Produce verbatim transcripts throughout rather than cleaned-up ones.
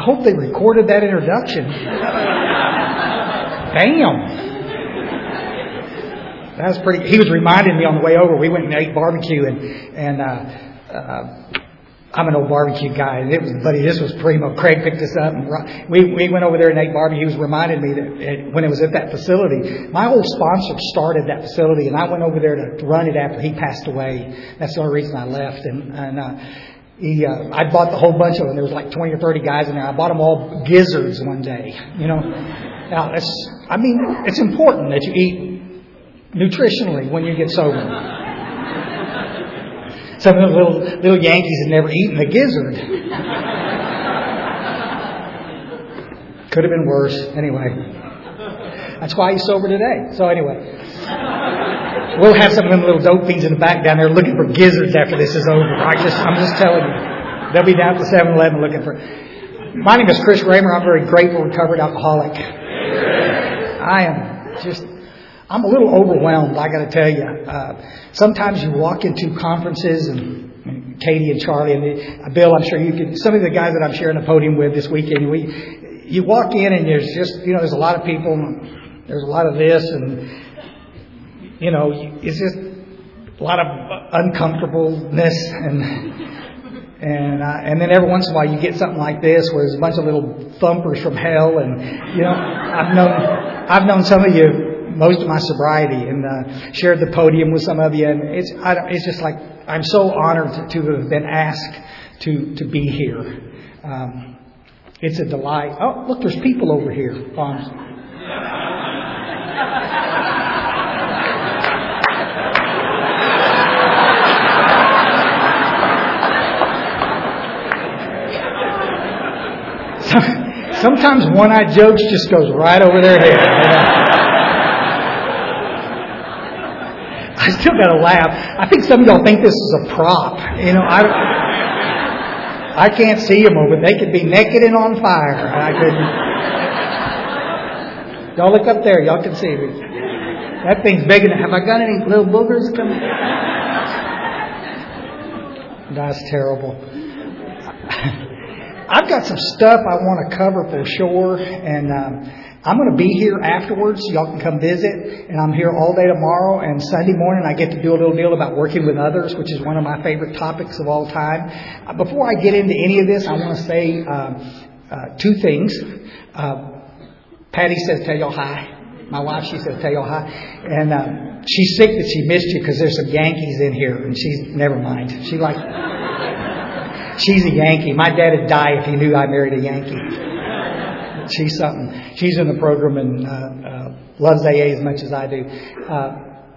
hope they recorded that introduction. Damn. That was pretty. He was reminding me on the way over. We went and ate barbecue, and and uh, uh, I'm an old barbecue guy. And it was, buddy, this was primo. Craig picked us up, and we we went over there and ate barbecue. He was reminding me that it, when it was at that facility, my old sponsor started that facility, and I went over there to run it after he passed away. That's the only reason I left. And and uh, he, uh, I bought the whole bunch of them. There was like twenty or thirty guys in there. I bought them all gizzards one day. You know, now it's. I mean, it's important that you eat nutritionally when you get sober. Some of the little little Yankees had never eaten a gizzard. Could have been worse. Anyway, that's why he's sober today. So anyway, we'll have some of them little dope fiends in the back down there looking for gizzards after this is over. I just, I'm just telling you, they'll be down at the seven eleven looking for. My name is Chris Raymer. I'm a very grateful recovered alcoholic. I am just. I'm a little overwhelmed, I got to tell you. Uh, sometimes you walk into conferences, and, and Katie and Charlie and the, uh, Bill, I'm sure you can. Some of the guys that I'm sharing the podium with this weekend, we you walk in and there's just you know there's a lot of people, and there's a lot of this, and you know it's just a lot of uncomfortableness, and and uh, and then every once in a while you get something like this where there's a bunch of little thumpers from hell, and you know I've known I've known some of you most of my sobriety, and uh, shared the podium with some of you, and it's I, it's just like I'm so honored to, to have been asked to to be here. Um, it's a delight. Oh, look, there's people over here. Um, sometimes one-eyed jokes just goes right over their head. You know? I still got to laugh. I think some of y'all think this is a prop. You know, I I can't see them over. They could be naked and on fire. I couldn't. Y'all look up there. Y'all can see me. That thing's big enough. Have I got any little boogers coming? That's terrible. I've got some stuff I want to cover for sure, and um, I'm going to be here afterwards. Y'all can come visit, and I'm here all day tomorrow. And Sunday morning, I get to do a little deal about working with others, which is one of my favorite topics of all time. Uh, before I get into any of this, I want to say um, uh, two things. Uh, Patty says, "Tell y'all hi." My wife, she says, "Tell y'all hi." And uh, she's sick that she missed you because there's some Yankees in here, and she's never mind. She like she's a Yankee. My dad would die if he knew I married a Yankee. She's something. She's in the program and uh, uh, loves A A as much as I do. Uh,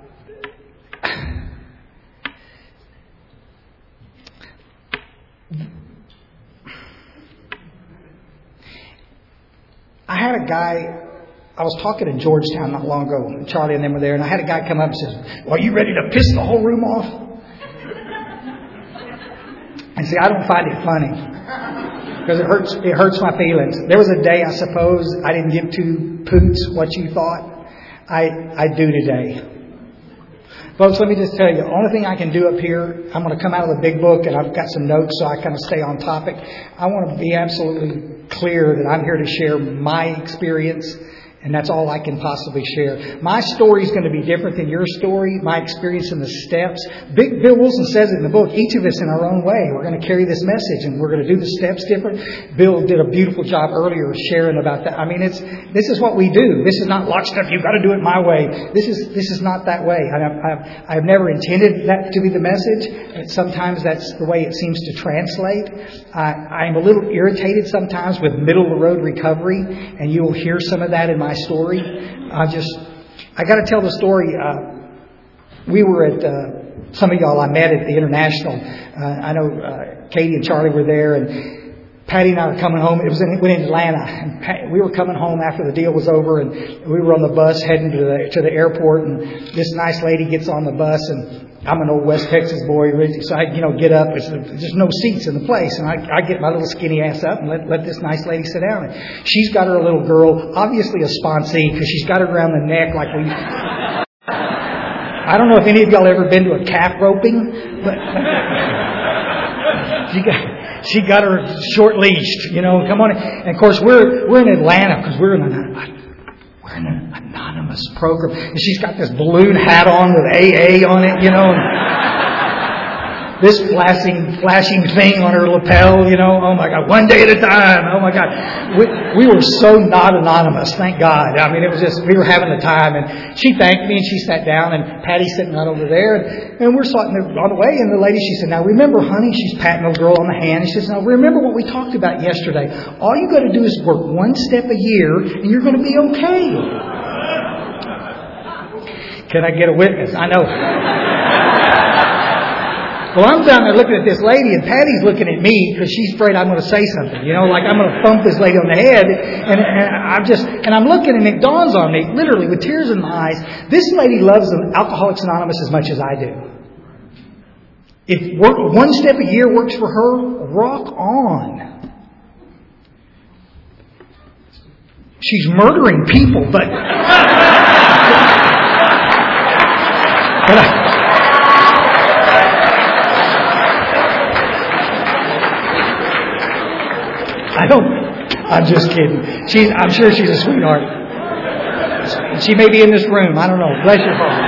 I had a guy, I was talking in Georgetown not long ago. Charlie and them were there, and I had a guy come up and says, "Well, are you ready to piss the whole room off?" And see, I don't find it funny. Because it hurts, it hurts my feelings. There was a day, I suppose, I didn't give two poots what you thought. I I do today. Folks, let me just tell you, the only thing I can do up here, I'm going to come out of the big book, and I've got some notes so I kind of stay on topic. I want to be absolutely clear that I'm here to share my experience, and that's all I can possibly share. My story is going to be different than your story, my experience in the steps. Big Bill Wilson says it in the book, each of us in our own way. We're going to carry this message, and we're going to do the steps different. Bill did a beautiful job earlier sharing about that. I mean, it's this is what we do. This is not lockstep, you've got to do it my way. This is this is not that way. I have, I've, I've never intended that to be the message. Sometimes that's the way it seems to translate. I, I'm a little irritated sometimes with middle-of-the-road recovery, and you will hear some of that in my story. I just, I got to tell the story. Uh, we were at, uh, some of y'all I met at the International. Uh, I know uh, Katie and Charlie were there, and Patty and I were coming home. It was in, in Atlanta. And Pat, we were coming home after the deal was over, and we were on the bus heading to the to the airport. And this nice lady gets on the bus, and I'm an old West Texas boy, so I, you know, get up. It's, there's no seats in the place, and I, I get my little skinny ass up and let let this nice lady sit down. And she's got her little girl, obviously a sponsee, because she's got her around the neck like we. I don't know if any of y'all ever been to a calf roping, but she got she got her short leashed, you know, come on. And of course, we're, we're in Atlanta because we're in an, we're in an anonymous program. And she's got this balloon hat on with A A on it, you know, and this flashing, flashing thing on her lapel, you know, oh my God, one day at a time, oh my God. We, we were so not anonymous, thank God. I mean, it was just, we were having a time, and she thanked me, and she sat down, and Patty's sitting right over there, and, and we're sitting there on the way, and the lady, she said, now remember, honey, she's patting the girl on the hand, and she says, now remember what we talked about yesterday. All you got to do is work one step a year, and you're going to be okay. Can I get a witness? I know. Well, I'm down there looking at this lady, and Patty's looking at me because she's afraid I'm going to say something. You know, like I'm going to thump this lady on the head. And, and I'm just, and I'm looking, and it dawns on me, literally with tears in my eyes, this lady loves Alcoholics Anonymous as much as I do. If work, one step a year works for her, rock on. She's murdering people, but... but I, I don't, I'm just kidding. She's, I'm sure she's a sweetheart. She may be in this room. I don't know. Bless your heart.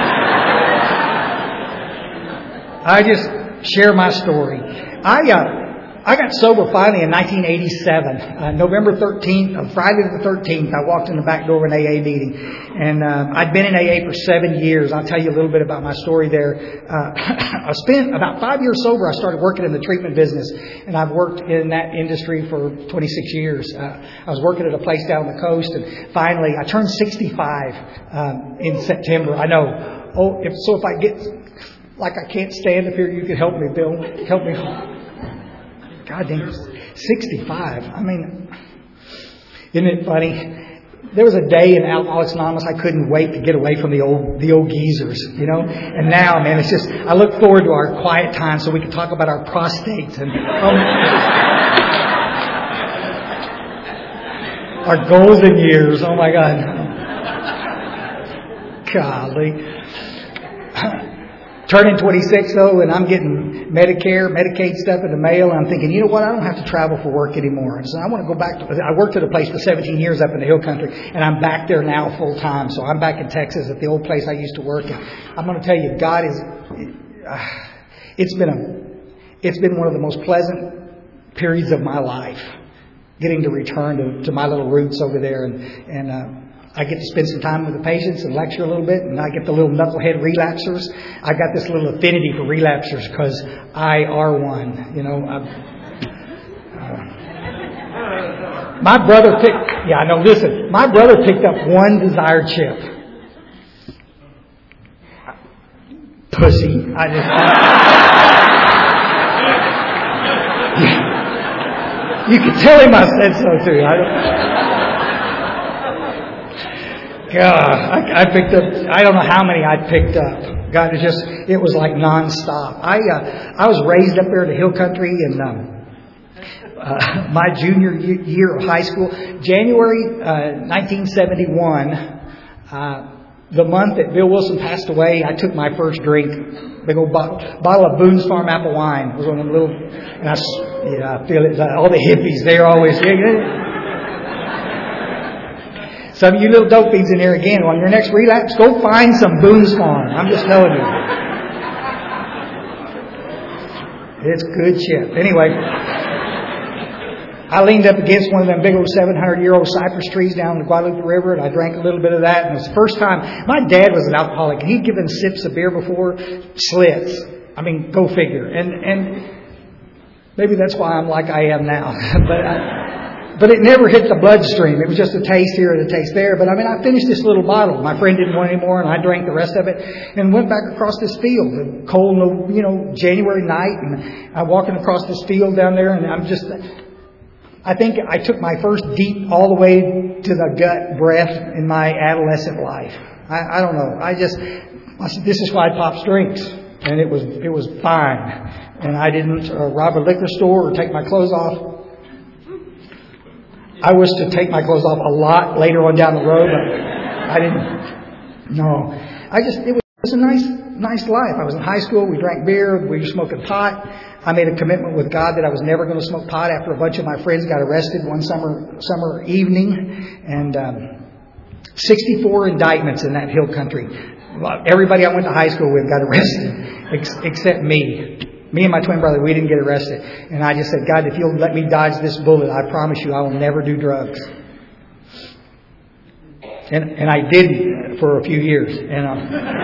I just share my story. I, uh, I got sober finally in nineteen eighty-seven. Uh, November thirteenth, uh, Friday the thirteenth, I walked in the back door of an A A meeting. And uh, I'd been in A A for seven years. I'll tell you a little bit about my story there. Uh, I spent about five years sober. I started working in the treatment business. And I've worked in that industry for twenty-six years. Uh, I was working at a place down the coast. And finally, I turned sixty-five um, in September. I know. Oh, if, so if I get like I can't stand up here, you could help me, Bill. Help me. God damn, sixty-five. I mean, isn't it funny? There was a day in Alcoholics Anonymous I couldn't wait to get away from the old the old geezers, you know. And now, man, it's just I look forward to our quiet time so we can talk about our prostates and um, our golden years. Oh my God, golly. Turning twenty-six though, and I'm getting Medicare, Medicaid stuff in the mail, and I'm thinking, you know what, I don't have to travel for work anymore. So I want to go back to, I worked at a place for seventeen years up in the hill country, and I'm back there now full time. So I'm back in Texas at the old place I used to work. And I'm going to tell you, God is, it's been a, it's been one of the most pleasant periods of my life, getting to return to, to my little roots over there, and, and, uh, I get to spend some time with the patients and lecture a little bit, and I get the little knucklehead relapsers. I got this little affinity for relapsers because I are one. You know, uh, my brother picked. Yeah, I know. Listen, my brother picked up one desired chip. Pussy. I just. You can tell him I said so too. I don't, God, I, I picked up, I don't know how many I picked up. God, it just, it was like nonstop. I, uh, I was raised up there in the hill country, and, um, uh, my junior year of high school, January, uh, nineteen seventy-one, uh, the month that Bill Wilson passed away, I took my first drink. Big old bottle, bottle of Boone's Farm apple wine. It was one of them little, and I, yeah, I feel it. All the hippies, they're always, yeah, some of you little dope fiends in here again, on your next relapse, go find some Boone's Farm. I'm just telling you. It's good shit. Anyway, I leaned up against one of them big old seven hundred year old cypress trees down the Guadalupe River, and I drank a little bit of that. And it was the first time. My dad was an alcoholic, and he'd given sips of beer before. Slits. I mean, go figure. And and maybe that's why I'm like I am now. but I, But it never hit the bloodstream. It was just a taste here and a taste there. But I mean, I finished this little bottle. My friend didn't want any more, and I drank the rest of it and went back across this field. A cold, you know, January night, and I'm walking across this field down there, and I'm just, I think I took my first deep, all the way to the gut breath in my adolescent life. I, I don't know. I just, I said, this is why Pops drinks. And it was, it was fine. And I didn't uh, rob a liquor store or take my clothes off. I was to take my clothes off a lot later on down the road, but I didn't. No, I just, it was. It was a nice, nice life. I was in high school. We drank beer. We were smoking pot. I made a commitment with God that I was never going to smoke pot after a bunch of my friends got arrested one summer summer evening. And um, sixty-four indictments in that hill country. Everybody I went to high school with got arrested ex- except me. Me and my twin brother, we didn't get arrested. And I just said, God, if you'll let me dodge this bullet, I promise you I will never do drugs. And and I didn't for a few years. And um,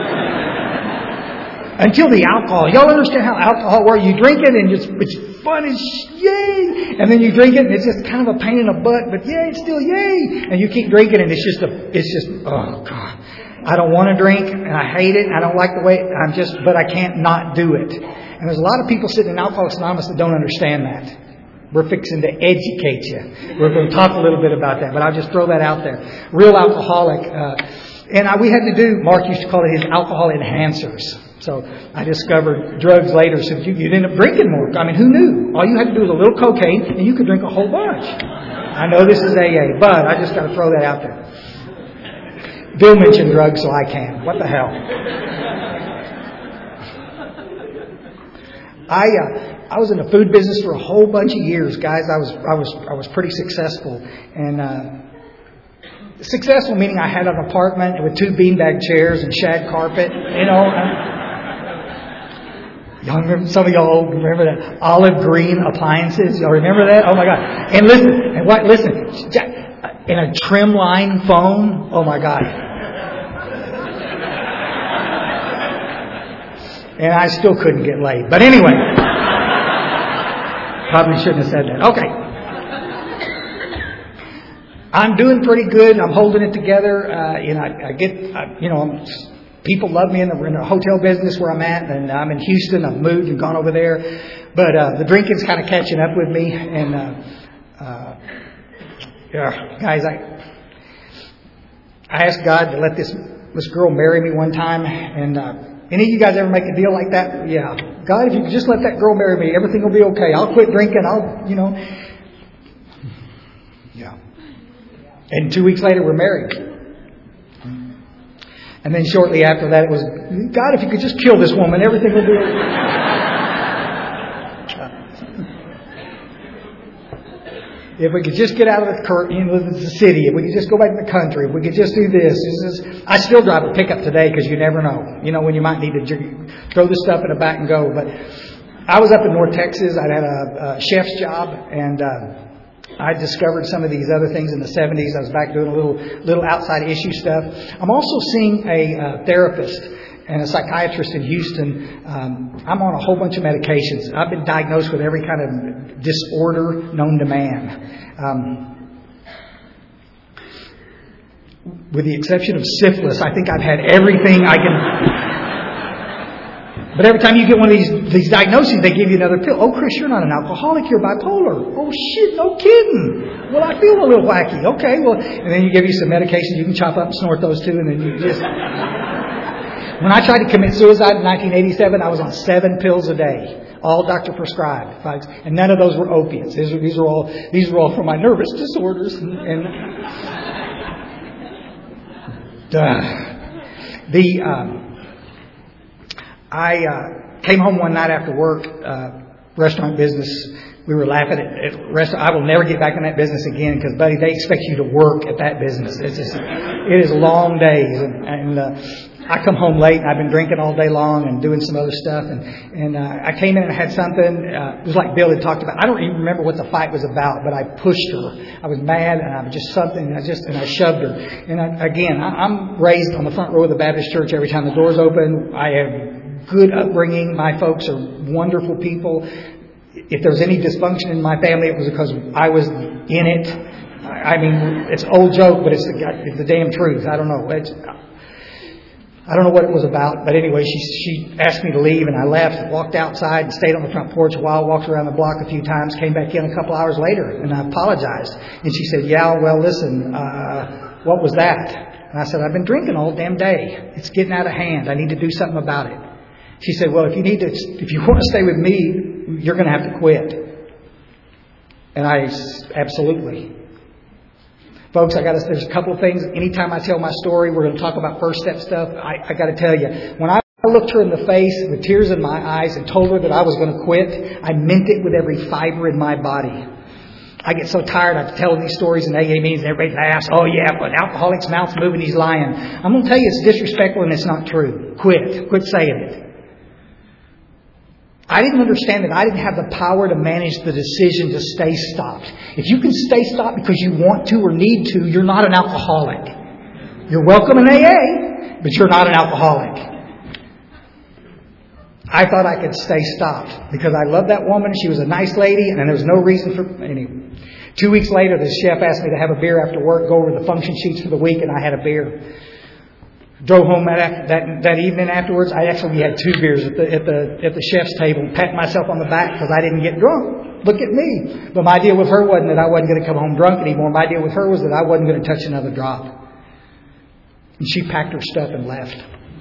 until the alcohol. Y'all understand how alcohol works? You drink it and it's, it's fun as yay. And then you drink it and it's just kind of a pain in the butt, but yay, it's still yay. And you keep drinking and it's just a, it's just, oh God. I don't want to drink and I hate it. I don't like the way I'm just, but I can't not do it. And there's a lot of people sitting in Alcoholics Anonymous that don't understand that. We're fixing to educate you. We're going to talk a little bit about that, but I'll just throw that out there. Real alcoholic. Uh, and I, we had to do, Mark used to call it his alcohol enhancers. So I discovered drugs later, so you, you'd end up drinking more. I mean, who knew? All you had to do was a little cocaine, and you could drink a whole bunch. I know this is A A, but I just got to throw that out there. Bill mentioned drugs, so I can. What the hell? I uh, I was in the food business for a whole bunch of years, guys. I was I was I was pretty successful, and uh, successful meaning I had an apartment with two beanbag chairs and shag carpet. You know, y'all remember? Some of y'all remember that olive green appliances. Y'all remember that? Oh my God! And listen, and what? Listen, in a trim line phone. Oh my God! And I still couldn't get laid. But anyway. Probably shouldn't have said that. Okay. I'm doing pretty good. I'm holding it together. Uh, you know, I, I get, I, you know, people love me in the, in the hotel business where I'm at. And I'm in Houston. I've moved and gone over there. But uh, the drinking's kind of catching up with me. And, uh, uh, yeah, guys, I, I asked God to let this, this girl marry me one time. And, uh, any of you guys ever make a deal like that? Yeah. God, if you could just let that girl marry me, everything will be okay. I'll quit drinking. I'll, you know. Yeah. And two weeks later, we're married. And then shortly after that, it was, God, if you could just kill this woman, everything will be okay. If we could just get out of the, you know, the city, if we could just go back to the country, if we could just do this. this is, I still drive a pickup today because you never know. You know, when you might need to throw the stuff in the back and go. But I was up in North Texas. I had a, a chef's job, and uh, I discovered some of these other things in the seventies. I was back doing a little little outside issue stuff. I'm also seeing a uh, therapist and a psychiatrist in Houston. Um, I'm on a whole bunch of medications. I've been diagnosed with every kind of disorder known to man. Um, with the exception of syphilis, I think I've had everything I can. But every time you get one of these these diagnoses, they give you another pill. Oh, Chris, you're not an alcoholic. You're bipolar. Oh, shit, no kidding. Well, I feel a little wacky. Okay, well, and then you give you some medications. You can chop up and snort those too, and then you just... When I tried to commit suicide in nineteen eighty-seven, I was on seven pills a day, all doctor prescribed, folks, and none of those were opiates. These were, these were all these were all for my nervous disorders. And, and uh, the um, I uh, came home one night after work, uh, restaurant business. We were laughing at, at restaurant. I will never get back in that business again because, buddy, they expect you to work at that business. It's just, it is long days, and. and uh, I come home late and I've been drinking all day long and doing some other stuff. And, and uh, I came in and had something. Uh, it was like Bill had talked about. I don't even remember what the fight was about, but I pushed her. I was mad and I was just something. And I just and I shoved her. And I, again, I, I'm raised on the front row of the Baptist church every time the doors open. I have good upbringing. My folks are wonderful people. If there was any dysfunction in my family, it was because I was in it. I mean, it's an old joke, but it's the, it's the damn truth. I don't know. It's, I don't know what it was about, but anyway, she she asked me to leave, and I left, walked outside, and stayed on the front porch a while, walked around the block a few times, came back in a couple hours later, and I apologized. And she said, yeah, well, listen, uh, what was that? And I said, I've been drinking all damn day. It's getting out of hand. I need to do something about it. She said, well, if you need to, if you want to stay with me, you're going to have to quit. And I, absolutely. Folks, I got to, there's a couple of things. Anytime I tell my story, we're going to talk about first step stuff. I, I got to tell you, when I looked her in the face with tears in my eyes and told her that I was going to quit, I meant it with every fiber in my body. I get so tired of telling these stories in A A meetings and everybody laughs. Oh yeah, but alcoholic's mouth's moving, he's lying. I'm going to tell you it's disrespectful and it's not true. Quit. Quit saying it. I didn't understand that I didn't have the power to manage the decision to stay stopped. If you can stay stopped because you want to or need to, you're not an alcoholic. You're welcome in A A, but you're not an alcoholic. I thought I could stay stopped because I loved that woman. She was a nice lady, and there was no reason for anyway. Two weeks later, the chef asked me to have a beer after work, go over the function sheets for the week, and I had a beer. Drove home that, that that evening afterwards. I actually had two beers at the at the at the chef's table, patting myself on the back because I didn't get drunk. Look at me. But my deal with her wasn't that I wasn't going to come home drunk anymore. My deal with her was that I wasn't going to touch another drop. And she packed her stuff and left.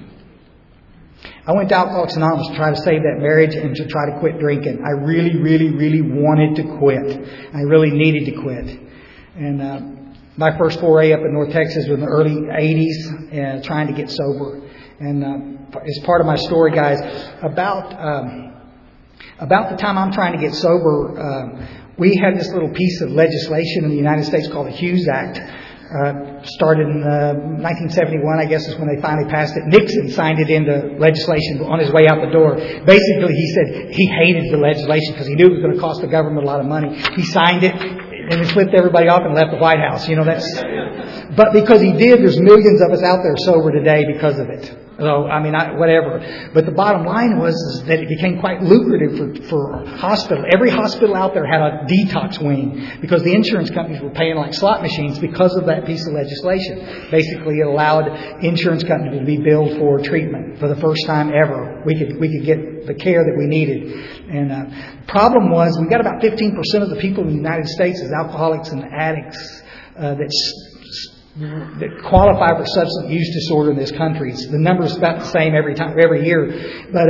I went to Alcoholics Anonymous to try to save that marriage and to try to quit drinking. I really, really, really wanted to quit. I really needed to quit. And uh, my first foray up in North Texas was in the early eighties, uh, trying to get sober. And uh, as part of my story, guys, about um, about the time I'm trying to get sober, uh, we had this little piece of legislation in the United States called the Hughes Act. Uh, started in uh, nineteen seventy-one, I guess is when they finally passed it. Nixon signed it into legislation on his way out the door. Basically, he said he hated the legislation because he knew it was going to cost the government a lot of money. He signed it and he flipped everybody off and left the White House. You know, that's. But because he did, there's millions of us out there sober today because of it. So, I mean, I, whatever. But the bottom line was is that it became quite lucrative for, for hospital. Every hospital out there had a detox wing because the insurance companies were paying like slot machines because of that piece of legislation. Basically, it allowed insurance companies to be billed for treatment for the first time ever. We could we could get the care that we needed. And uh, the problem was we got about fifteen percent of the people in the United States as alcoholics and addicts uh, that that qualify for substance use disorder in this country. The number is about the same every time, every year. But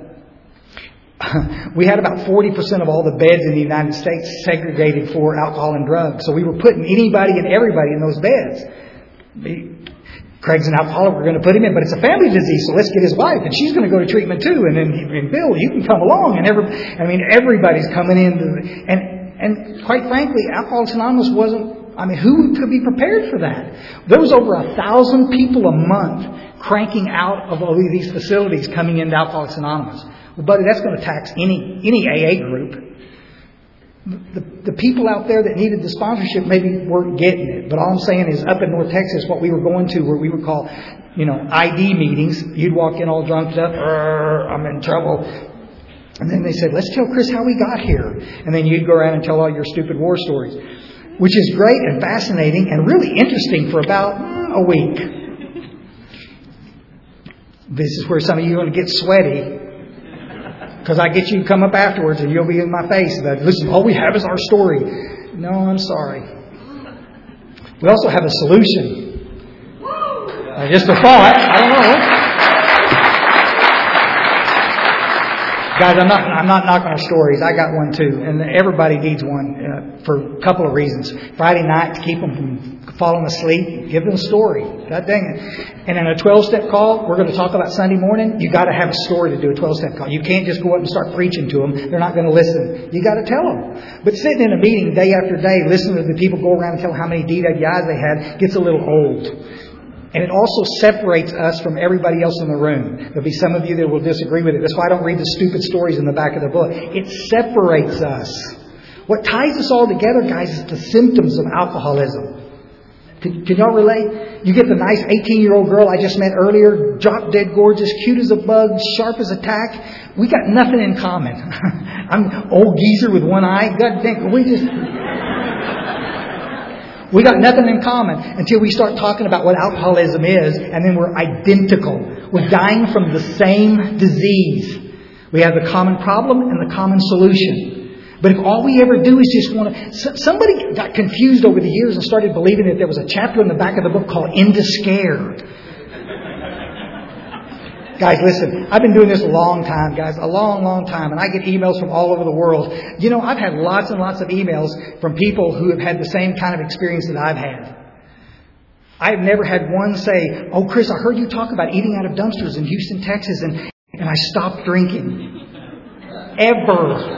um, we had about forty percent of all the beds in the United States segregated for alcohol and drugs. So we were putting anybody and everybody in those beds. Craig's an alcoholic, we're going to put him in, but it's a family disease, so let's get his wife, and she's going to go to treatment too. And then and Bill, you can come along, and every, I mean, everybody's coming in. To, and and quite frankly, Alcoholics Anonymous wasn't. I mean, who could be prepared for that? There was over a thousand people a month cranking out of all of these facilities coming into Alcoholics Anonymous. Well, buddy, that's going to tax any any A A group. The, the people out there that needed the sponsorship maybe weren't getting it. But all I'm saying is up in North Texas, what we were going to where we would call, you know, I D meetings. You'd walk in all drunked up. I'm in trouble. And then they said, let's tell Chris how we got here. And then you'd go around and tell all your stupid war stories. Which is great and fascinating and really interesting for about mm, a week. This is where some of you are going to get sweaty. Because I get you to come up afterwards and you'll be in my face. That, listen, all we have is our story. No, I'm sorry. We also have a solution. Uh, just a thought. I don't know. Guys, I'm not I'm not knocking our stories. I got one too. And everybody needs one uh, for a couple of reasons. Friday night, to keep them from falling asleep, give them a story. God dang it. And in a twelve-step call, we're going to talk about Sunday morning. You got to have a story to do a twelve-step call. You can't just go up and start preaching to them. They're not going to listen. You got to tell them. But sitting in a meeting day after day, listening to the people go around and tell how many D W Is they had, gets a little old. And it also separates us from everybody else in the room. There'll be some of you that will disagree with it. That's why I don't read the stupid stories in the back of the book. It separates us. What ties us all together, guys, is the symptoms of alcoholism. Can, can y'all relate? You get the nice eighteen-year-old girl I just met earlier, drop dead gorgeous, cute as a bug, sharp as a tack. We got nothing in common. I'm old geezer with one eye. God dang, we just... We got nothing in common until we start talking about what alcoholism is, and then we're identical. We're dying from the same disease. We have the common problem and the common solution. But if all we ever do is just want to... Somebody got confused over the years and started believing that there was a chapter in the back of the book called Into Scared. Guys, listen, I've been doing this a long time, guys, a long, long time, and I get emails from all over the world. You know, I've had lots and lots of emails from people who have had the same kind of experience that I've had. I've never had one say, "Oh, Chris, I heard you talk about eating out of dumpsters in Houston, Texas, and, and I stopped drinking." Ever.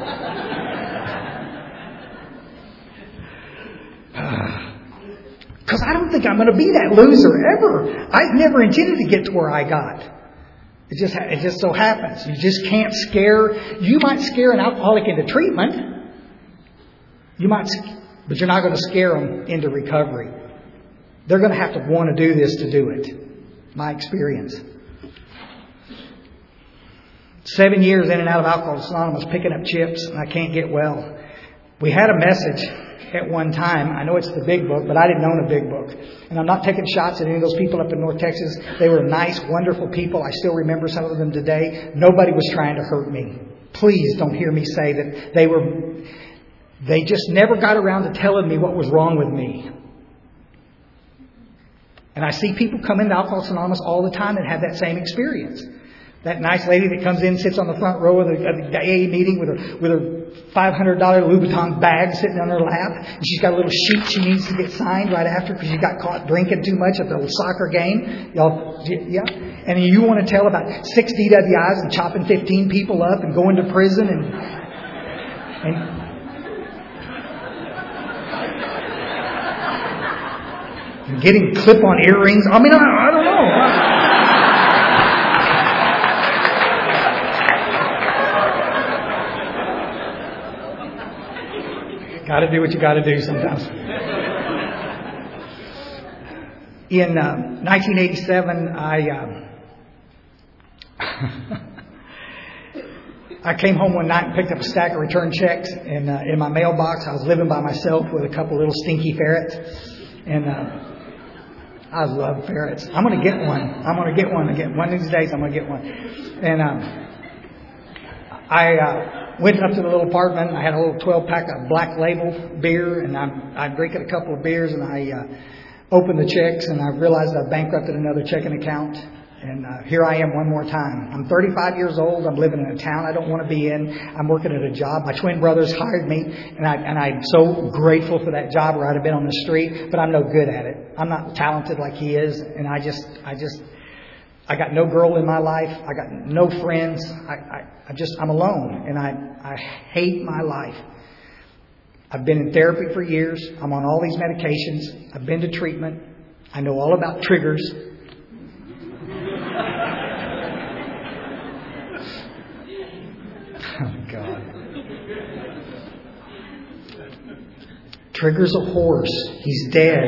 Because I don't think I'm going to be that loser ever. I never intended to get to where I got. It just it just so happens. You just can't scare. You might scare an alcoholic into treatment. You might, but you're not going to scare them into recovery. They're going to have to want to do this to do it. My experience. Seven years in and out of Alcoholics Anonymous, picking up chips, and I can't get well. We had a message at one time. I know it's the big book, but I didn't own a big book. And I'm not taking shots at any of those people up in North Texas. They were nice, wonderful people. I still remember some of them today. Nobody was trying to hurt me. Please don't hear me say that they were... They just never got around to telling me what was wrong with me. And I see people come into Alcoholics Anonymous all the time and have that same experience. That nice lady that comes in, sits on the front row of the, of the A A meeting with her with her five hundred dollars Louis Vuitton bag sitting on her lap. And she's got a little sheet she needs to get signed right after because she got caught drinking too much at the soccer game. Y'all, yeah. And you want to tell about six D W Is and chopping fifteen people up and going to prison and... and getting clip-on earrings. I mean, I, I don't know. Got to do what you got to do sometimes. In uh, nineteen eighty-seven, I um, I came home one night and picked up a stack of return checks, and uh, in my mailbox, I was living by myself with a couple little stinky ferrets, and. Uh, I love ferrets. I'm going to get one. I'm going to get one again. One of these days, I'm going to get one. And um, I uh, went up to the little apartment. I had a little twelve pack of Black Label beer, and I'm, I'm drinking a couple of beers, and I uh, opened the checks, and I realized I bankrupted another checking account. And uh, here I am one more time. I'm thirty-five years old. I'm living in a town I don't want to be in. I'm working at a job. My twin brothers hired me, and, I, and I'm so grateful for that job, or I'd have been on the street, but I'm no good at it. I'm not talented like he is, and I just, I just, I got no girl in my life. I got no friends. I, I, I just, I'm alone, and I, I hate my life. I've been in therapy for years. I'm on all these medications. I've been to treatment. I know all about triggers. Oh, God. Trigger's a horse. He's dead.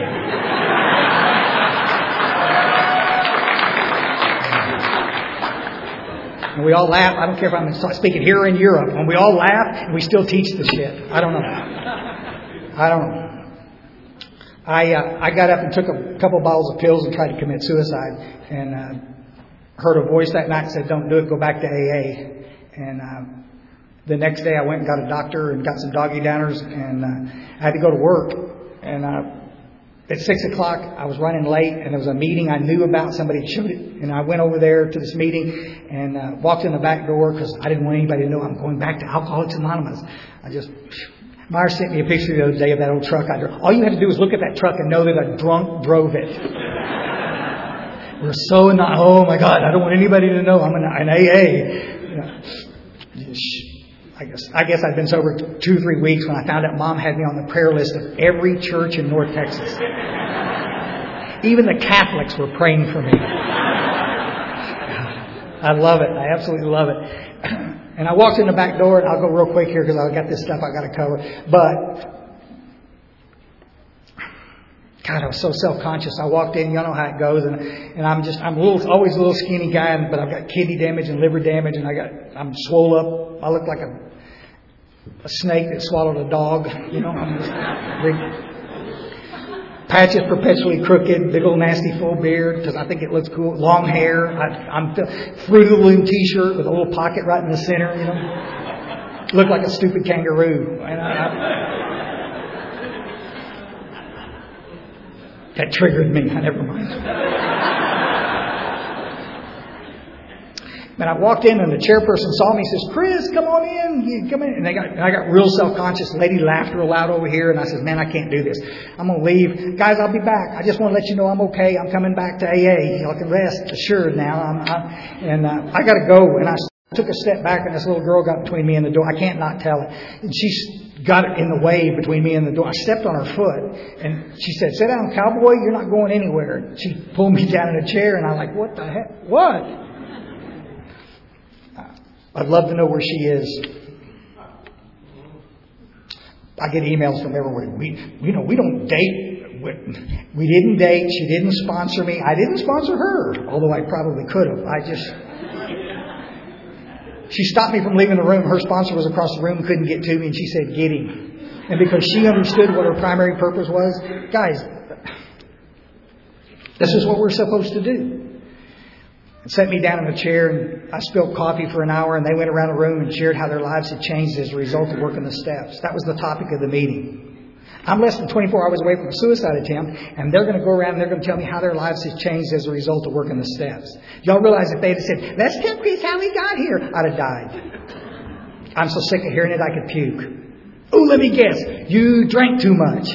And we all laugh. I don't care if I'm speaking here or in Europe. And we all laugh and we still teach the shit. I don't know. I don't know. I uh, I got up and took a couple bottles of pills and tried to commit suicide. And uh, heard a voice that night that said, "Don't do it. Go back to A A." And uh, the next day I went and got a doctor and got some doggy downers, and uh, I had to go to work. And uh, at six o'clock I was running late, and there was a meeting I knew about. Somebody showed it, and I went over there to this meeting and uh, walked in the back door because I didn't want anybody to know I'm going back to Alcoholics Anonymous. I just... Myra sent me a picture the other day of that old truck I drove. All you had to do was look at that truck and know that a drunk drove it. We're so not. Oh my God! I don't want anybody to know I'm an, an A A. You know, I guess I guess I'd been sober two three weeks when I found out Mom had me on the prayer list of every church in North Texas. Even the Catholics were praying for me. I love it. I absolutely love it. And I walked in the back door, and I'll go real quick here because I've got this stuff I've got to cover. But, God, I was so self-conscious. I walked in, you know how it goes, and and I'm just, I'm a little, always a little skinny guy, but I've got kidney damage and liver damage, and I got, I'm swole up. I look like a, a snake that swallowed a dog. You know, I'm just big. Patches perpetually crooked, big old nasty full beard because I think it looks cool. Long hair. I, I'm Fruit of the Loom T-shirt with a little pocket right in the center. You know, look like a stupid kangaroo. And I, I, that triggered me. I never mind. And I walked in, and the chairperson saw me and says, Chris, come on in. You come in. And they got, and I got real self-conscious. The lady laughed real loud over here. And I said, man, I can't do this. I'm going to leave. Guys, I'll be back. I just want to let you know I'm okay. I'm coming back to A A. Y'all can rest assured now. I'm, I'm, and uh, I got to go. And I took a step back, and this little girl got between me and the door. I can't not tell it. And she got it in the way between me and the door. I stepped on her foot. And she said, sit down, cowboy. You're not going anywhere. And she pulled me down in a chair. And I'm like, what the heck? What? I'd love to know where she is. I get emails from everywhere. We, you know, we don't date. We didn't date. She didn't sponsor me. I didn't sponsor her, although I probably could have. I just. She stopped me from leaving the room. Her sponsor was across the room, couldn't get to me, and she said, "Get him." And because she understood what her primary purpose was, guys, this is what we're supposed to do. And set me down in a chair, and I spilled coffee for an hour, and they went around the room and shared how their lives had changed as a result of working the steps. That was the topic of the meeting. I'm less than twenty-four hours away from a suicide attempt, and they're going to go around and they're going to tell me how their lives have changed as a result of working the steps. Y'all realize if they'd have said, let's tell Chris how we got here, I'd have died. I'm so sick of hearing it I could puke. Oh, let me guess. You drank too much.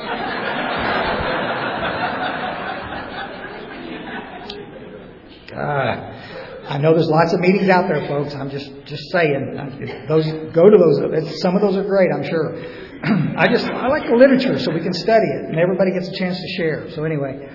Uh, I know there's lots of meetings out there, folks. I'm just, just saying. Those go to those. Some of those are great, I'm sure. I just I like the literature so we can study it and everybody gets a chance to share. So anyway,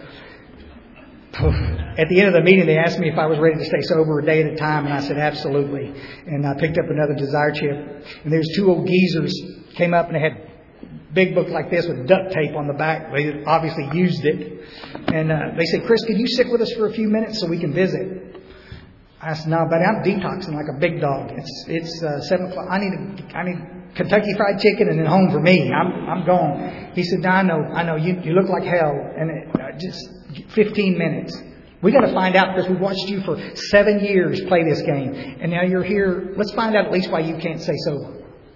at the end of the meeting, they asked me if I was ready to stay sober a day at a time, and I said absolutely. And I picked up another Desire chip, and there's two old geezers came up and they had big book like this with duct tape on the back. They obviously used it. And uh, they said, Chris, could you sit with us for a few minutes so we can visit? I said, no, but I'm detoxing like a big dog. It's it's uh, seven o'clock. I need a, I need Kentucky Fried Chicken and then home for me. I'm I'm gone. He said, no, I know, I know. You you look like hell. And it, uh, just fifteen minutes. We got to find out because we've watched you for seven years play this game, and now you're here. Let's find out at least why you can't stay sober.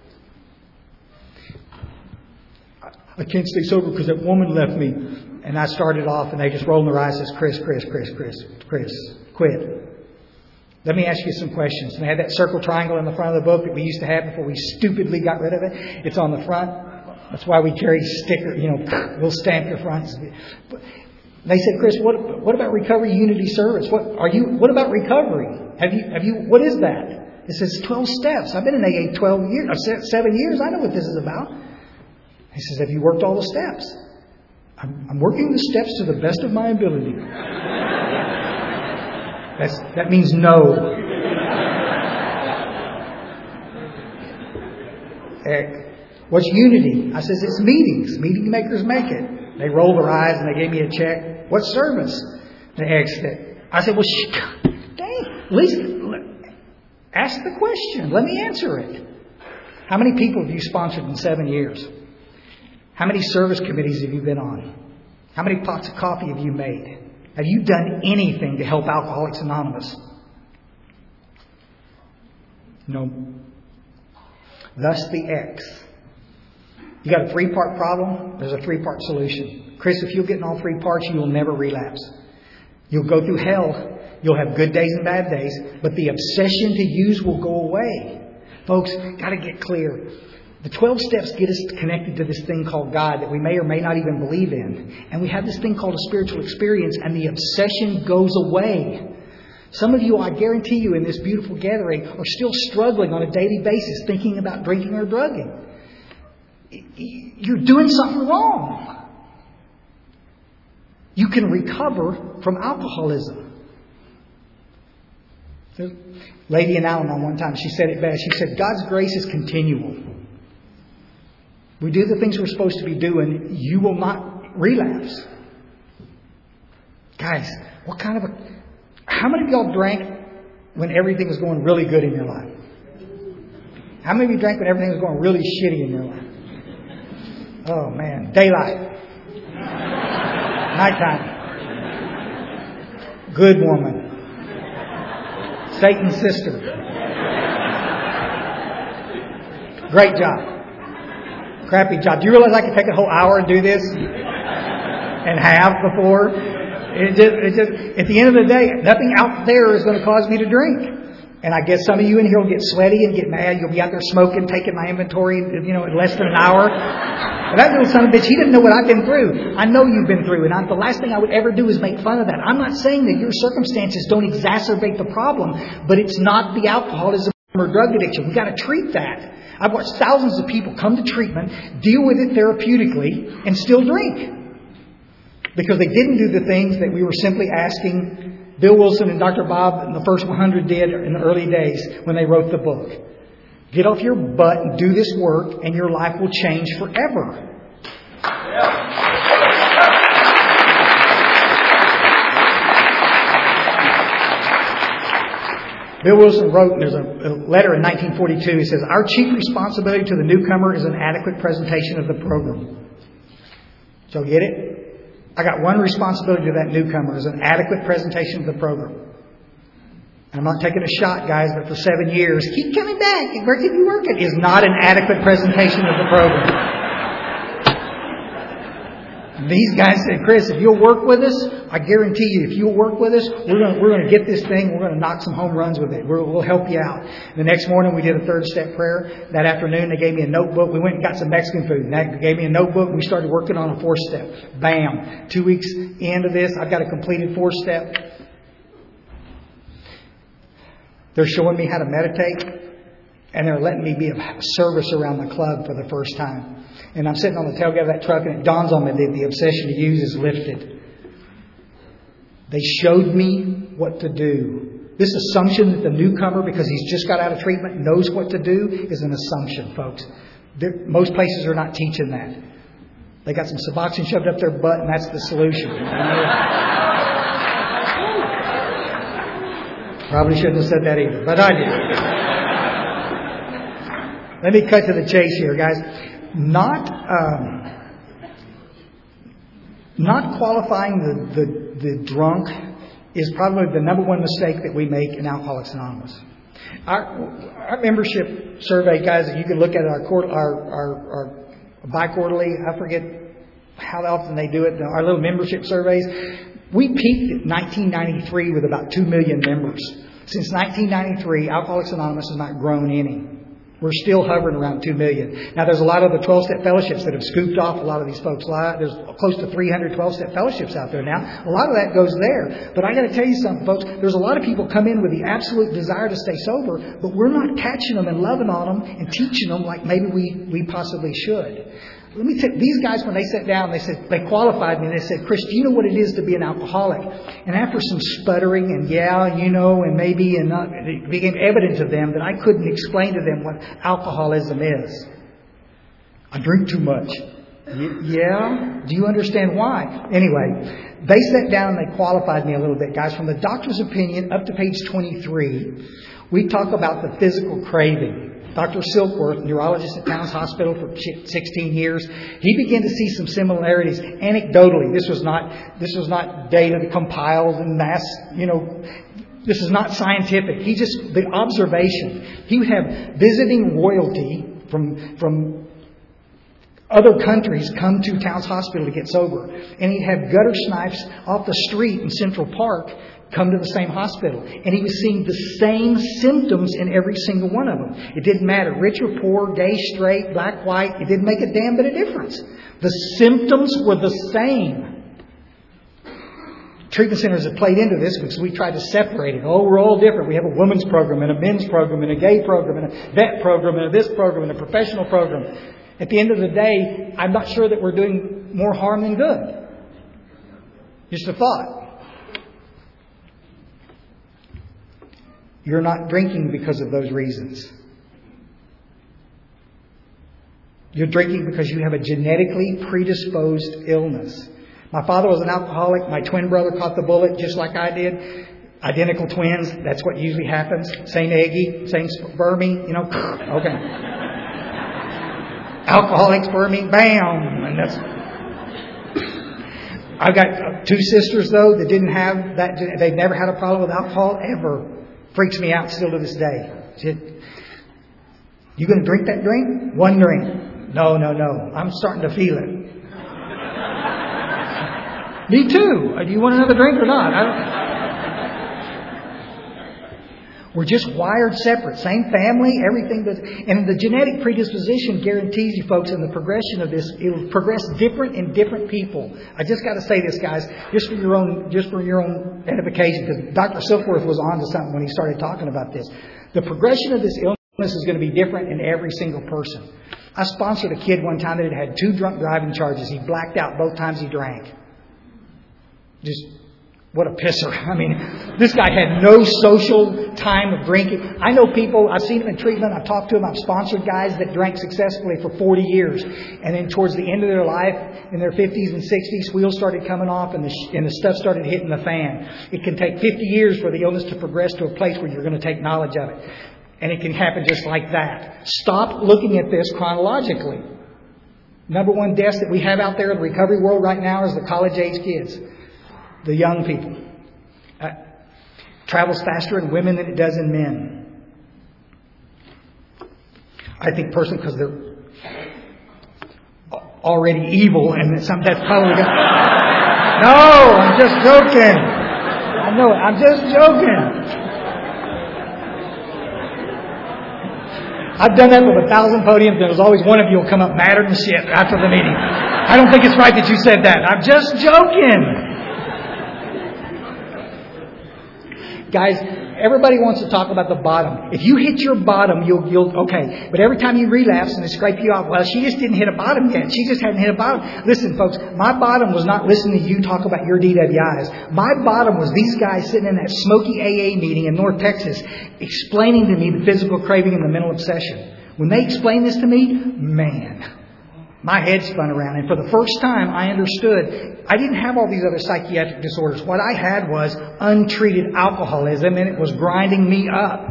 I can't stay sober because that woman left me. And I started off, and they just rolled their eyes and says, Chris, Chris, Chris, Chris, Chris, quit. Let me ask you some questions. And they had that circle triangle in the front of the book that we used to have before we stupidly got rid of it. It's on the front. That's why we carry stickers, you know, we'll stamp your fronts. They said, Chris, what what about recovery unity service? What are you? What about recovery? Have you have you? What is that? It says twelve steps. I've been in A A twelve years, seven years. I know what this is about. He says, have you worked all the steps? I'm, I'm working the steps to the best of my ability. That's, that means no. Uh, what's unity? I says, it's meetings. Meeting makers make it. They rolled their eyes and they gave me a check. What service? They asked it. I said, well, sh- dang, at least ask the question. Let me answer it. How many people have you sponsored in seven years? How many service committees have you been on? How many pots of coffee have you made? Have you done anything to help Alcoholics Anonymous? No. Thus the X. You got a three-part problem? There's a three-part solution. Chris, if you'll get in all three parts, you will never relapse. You'll go through hell. You'll have good days and bad days. But the obsession to use will go away. Folks, got to get clear. The twelve steps get us connected to this thing called God that we may or may not even believe in. And we have this thing called a spiritual experience, and the obsession goes away. Some of you, I guarantee you, in this beautiful gathering are still struggling on a daily basis thinking about drinking or drugging. You're doing something wrong. You can recover from alcoholism. Lady in Al-Anon one time, she said it best. She said, God's grace is continual. We do the things we're supposed to be doing, you will not relapse. Guys, what kind of a... How many of y'all drank when everything was going really good in your life? How many of you drank when everything was going really shitty in your life? Oh, man. Daylight. Nighttime. Good woman. Satan's sister. Great job. Crappy job. Do you realize I could take a whole hour and do this? And have before? It just, it just, at the end of the day, nothing out there is going to cause me to drink. And I guess some of you in here will get sweaty and get mad. You'll be out there smoking, taking my inventory, you know, in less than an hour. And that little son of a bitch, he didn't know what I've been through. I know you've been through. And I, the last thing I would ever do is make fun of that. I'm not saying that your circumstances don't exacerbate the problem, but it's not the alcoholism or drug addiction. We've got to treat that. I've watched thousands of people come to treatment, deal with it therapeutically, and still drink. Because they didn't do the things that we were simply asking Bill Wilson and Doctor Bob and the first one hundred did in the early days when they wrote the book. Get off your butt and do this work, and your life will change forever. Bill Wilson wrote, and there's a letter in nineteen forty-two, he says, "Our chief responsibility to the newcomer is an adequate presentation of the program." So get it? I got one responsibility to that newcomer, is an adequate presentation of the program. And I'm not taking a shot, guys, but for seven years, keep coming back, where can you work it? Is not an adequate presentation of the program. These guys said, "Chris, if you'll work with us, I guarantee you, if you'll work with us, we're going to, we're going to get this thing, we're going to knock some home runs with it. We'll, we'll help you out." The next morning, we did a third step prayer. That afternoon, they gave me a notebook. We went and got some Mexican food. And they gave me a notebook. We started working on a fourth step. Bam. Two weeks into this, I've got a completed fourth step. They're showing me how to meditate. And they're letting me be of service around the club for the first time. And I'm sitting on the tailgate of that truck, and it dawns on me that the obsession to use is lifted. They showed me what to do. This assumption that the newcomer, because he's just got out of treatment, knows what to do is an assumption, folks. There, most places are not teaching that. They got some Suboxone shoved up their butt, and that's the solution. Probably shouldn't have said that either, but I did. Let me cut to the chase here, guys. Not um, not qualifying the, the, the drunk is probably the number one mistake that we make in Alcoholics Anonymous. Our, our membership survey, guys, you can look at our, our, our, our bi-quarterly, I forget how often they do it, our little membership surveys. We peaked in nineteen ninety-three with about two million members. Since nineteen ninety-three, Alcoholics Anonymous has not grown any. We're still hovering around two million. Now, there's a lot of the twelve-step fellowships that have scooped off a lot of these folks' lives. There's close to three hundred twelve-step fellowships out there now. A lot of that goes there. But I got to tell you something, folks. There's a lot of people come in with the absolute desire to stay sober, but we're not catching them and loving on them and teaching them like maybe we, we possibly should. Let me tell these guys, when they sat down, they said, they qualified me and they said, "Chris, do you know what it is to be an alcoholic?" And after some sputtering and yeah, you know, and maybe, and not, it became evident to them that I couldn't explain to them what alcoholism is. I drink too much. Y- yeah? Do you understand why? Anyway, they sat down and they qualified me a little bit, guys. From the doctor's opinion up to page twenty-three, we talk about the physical craving. Doctor Silkworth, neurologist at Towns Hospital for sixteen years, he began to see some similarities anecdotally. This was not this was not data compiled and mass, you know, this is not scientific. He just, the observation. He would have visiting royalty from from other countries come to Towns Hospital to get sober. And he'd have gutter snipes off the street in Central Park come to the same hospital. And he was seeing the same symptoms in every single one of them. It didn't matter, rich or poor, gay, straight, black, white. It didn't make a damn bit of difference. The symptoms were the same. Treatment centers have played into this because we tried to separate it. Oh, we're all different. We have a women's program and a men's program and a gay program and a vet program and a this program and a professional program. At the end of the day, I'm not sure that we're doing more harm than good. Just a thought. You're not drinking because of those reasons. You're drinking because you have a genetically predisposed illness. My father was an alcoholic. My twin brother caught the bullet just like I did. Identical twins. That's what usually happens. Same eggy, same spermie, you know. Okay. Alcoholic spermie, bam. And that's... I've got two sisters, though, that didn't have that. They've never had a problem with alcohol ever. Freaks me out still to this day. You going to drink that drink? One drink. No, no, no. I'm starting to feel it. Me too. Do you want another drink or not? I We're just wired separate. Same family, everything. But, and the genetic predisposition guarantees you folks in the progression of this, it will progress different in different people. I just got to say this, guys, just for your own, just for your own edification, because Doctor Silkworth was on to something when he started talking about this. The progression of this illness is going to be different in every single person. I sponsored a kid one time that had had two drunk driving charges. He blacked out both times he drank. Just, what a pisser. I mean, this guy had no social time of drinking. I know people, I've seen them in treatment, I've talked to them, I've sponsored guys that drank successfully for forty years. And then towards the end of their life, in their fifties and sixties, wheels started coming off and the, and the stuff started hitting the fan. It can take fifty years for the illness to progress to a place where you're going to take knowledge of it. And it can happen just like that. Stop looking at this chronologically. Number one deaths that we have out there in the recovery world right now is the college-age kids. The young people. Uh, travels faster in women than it does in men. I think personally because they're already evil and some that's probably got... No, I'm just joking. I know it. I'm just joking. I've done that with a thousand podiums, and there's always one of you will come up madder than shit after the meeting. I don't think it's right that you said that. I'm just joking. Guys, everybody wants to talk about the bottom. If you hit your bottom, you'll, you'll, okay. But every time you relapse and they scrape you off, well, she just didn't hit a bottom yet. She just hadn't hit a bottom. Listen, folks, my bottom was not listening to you talk about your D W Is. My bottom was these guys sitting in that smoky A A meeting in North Texas explaining to me the physical craving and the mental obsession. When they explained this to me, man, my head spun around. And for the first time, I understood I didn't have all these other psychiatric disorders. What I had was untreated alcoholism, and it was grinding me up.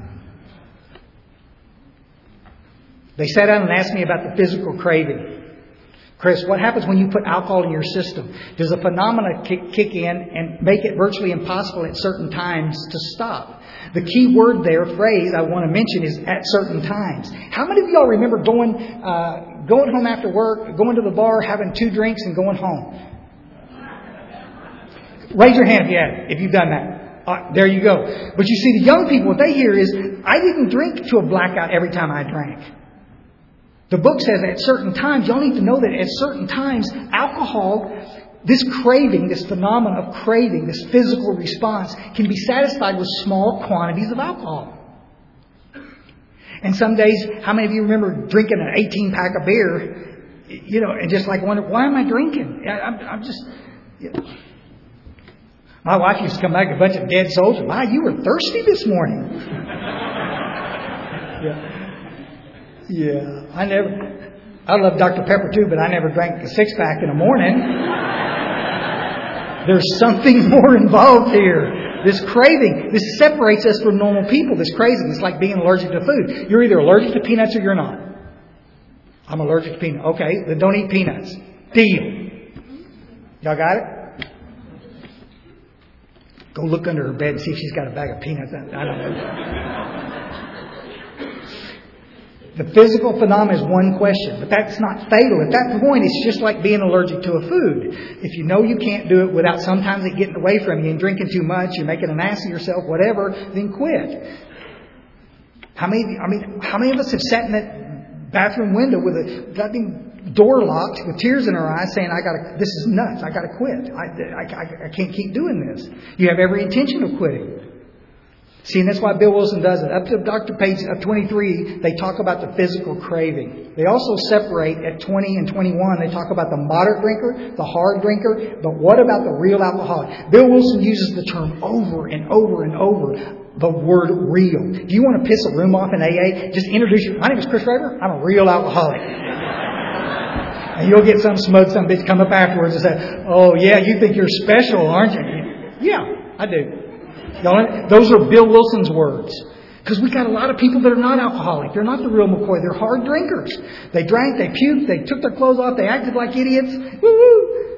They sat down and asked me about the physical craving. Chris, what happens when you put alcohol in your system? Does a phenomena kick, kick in and make it virtually impossible at certain times to stop? The key word there, phrase I want to mention is at certain times. How many of y'all remember going uh, going home after work, going to the bar, having two drinks, and going home? Raise your hand if you have, if you've done that. Uh, there you go. But you see, the young people, what they hear is, I didn't drink to a blackout every time I drank. The book says at certain times, y'all need to know that at certain times, alcohol, this craving, this phenomenon of craving, this physical response, can be satisfied with small quantities of alcohol. And some days, how many of you remember drinking an eighteen pack of beer, you know, and just like wonder, why am I drinking? I, I'm, I'm just... You know. My wife used to come back a bunch of dead soldiers. Wow, you were thirsty this morning. yeah. Yeah. I never, I love Doctor Pepper too, but I never drank a six pack in the morning. There's something more involved here. This craving, this separates us from normal people. This craving, it's like being allergic to food. You're either allergic to peanuts or you're not. I'm allergic to peanuts. Okay, then don't eat peanuts. Deal. Y'all got it? Go look under her bed and see if she's got a bag of peanuts. I don't know. The physical phenomenon is one question, but that's not fatal. At that point, it's just like being allergic to a food. If you know you can't do it without sometimes it getting away from you and drinking too much, you're making an ass of yourself, whatever, then quit. How many, I mean, how many of us have sat in that bathroom window with a goddamn door locked with tears in our eyes saying, I gotta, this is nuts, I gotta quit. I, I, I can't keep doing this. You have every intention of quitting. See, and that's why Bill Wilson does it. Up to Doctor page twenty-three, they talk about the physical craving. They also separate at twenty and twenty-one. They talk about the moderate drinker, the hard drinker, but what about the real alcoholic? Bill Wilson uses the term over and over and over, the word real. Do you want to piss a room off in A A? Just introduce you. My name is Chris Raver. I'm a real alcoholic. And you'll get some smug some bitch come up afterwards and say, oh yeah, you think you're special, aren't you? Yeah, I do. Those are Bill Wilson's words. Because we got a lot of people that are not alcoholic. They're not the real McCoy. They're hard drinkers. They drank, they puked, they took their clothes off, they acted like idiots. Woo-hoo.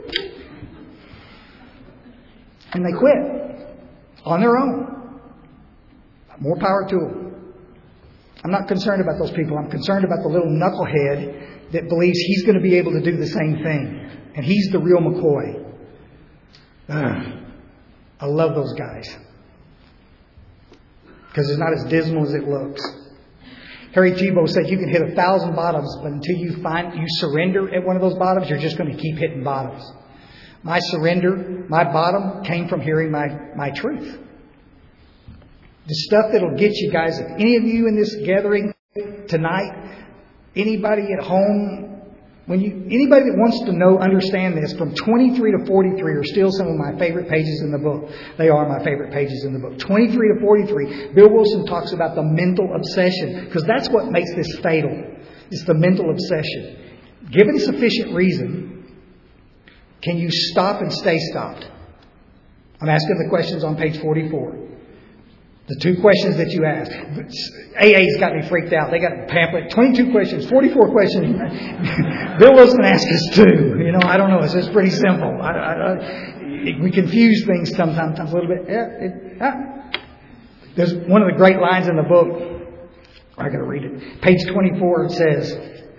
And they quit. On their own. More power to them. I'm not concerned about those people. I'm concerned about the little knucklehead that believes he's going to be able to do the same thing. And he's the real McCoy. Ugh. I love those guys. because it's not as dismal as it looks. Harry Tiebout said you can hit a thousand bottoms, but until you find you surrender at one of those bottoms, you're just going to keep hitting bottoms. My surrender, my bottom, came from hearing my, my truth. The stuff that'll get you guys, if any of you in this gathering tonight, anybody at home, when you anybody that wants to know, understand this, from twenty-three to forty-three are still some of my favorite pages in the book. They are my favorite pages in the book. twenty-three to forty-three, Bill Wilson talks about the mental obsession, because that's what makes this fatal. It's the mental obsession. Given sufficient reason, can you stop and stay stopped? I'm asking the questions on page forty-four. The two questions that you asked. A A's got me freaked out. They got a pamphlet. twenty-two questions, forty-four questions. Bill Wilson asked us two. You know, I don't know. It's just pretty simple. I, I, I, we confuse things sometimes, sometimes a little bit. Yeah, it, ah. There's one of the great lines in the book. I got to read it. Page twenty-four, it says,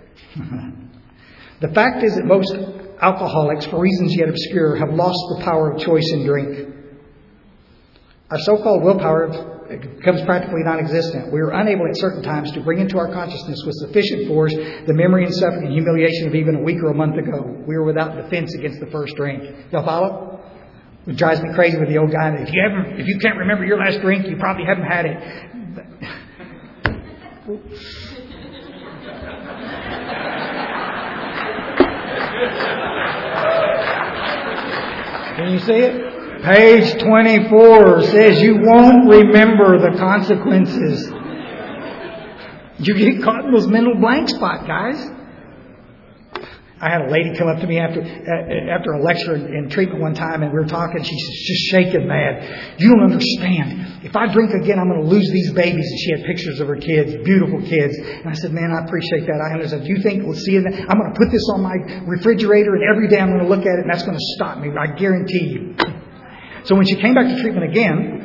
the fact is that most alcoholics, for reasons yet obscure, have lost the power of choice in drink. Our so-called willpower becomes practically non-existent. We are unable at certain times to bring into our consciousness with sufficient force the memory and suffering and humiliation of even a week or a month ago. We are without defense against the first drink. Y'all follow? It drives me crazy with the old guy that if you haven't, if you can't remember your last drink, you probably haven't had it. Can you see it? Page twenty-four says you won't remember the consequences. You get caught in those mental blank spot, guys. I had a lady come up to me after after a lecture in treatment one time, and we were talking. She's just shaking mad. You don't understand. If I drink again, I'm going to lose these babies. And she had pictures of her kids, beautiful kids. And I said, man, I appreciate that. I understand. Do you think we'll see that? I'm going to put this on my refrigerator, and every day I'm going to look at it, and that's going to stop me. I guarantee you. So when she came back to treatment again,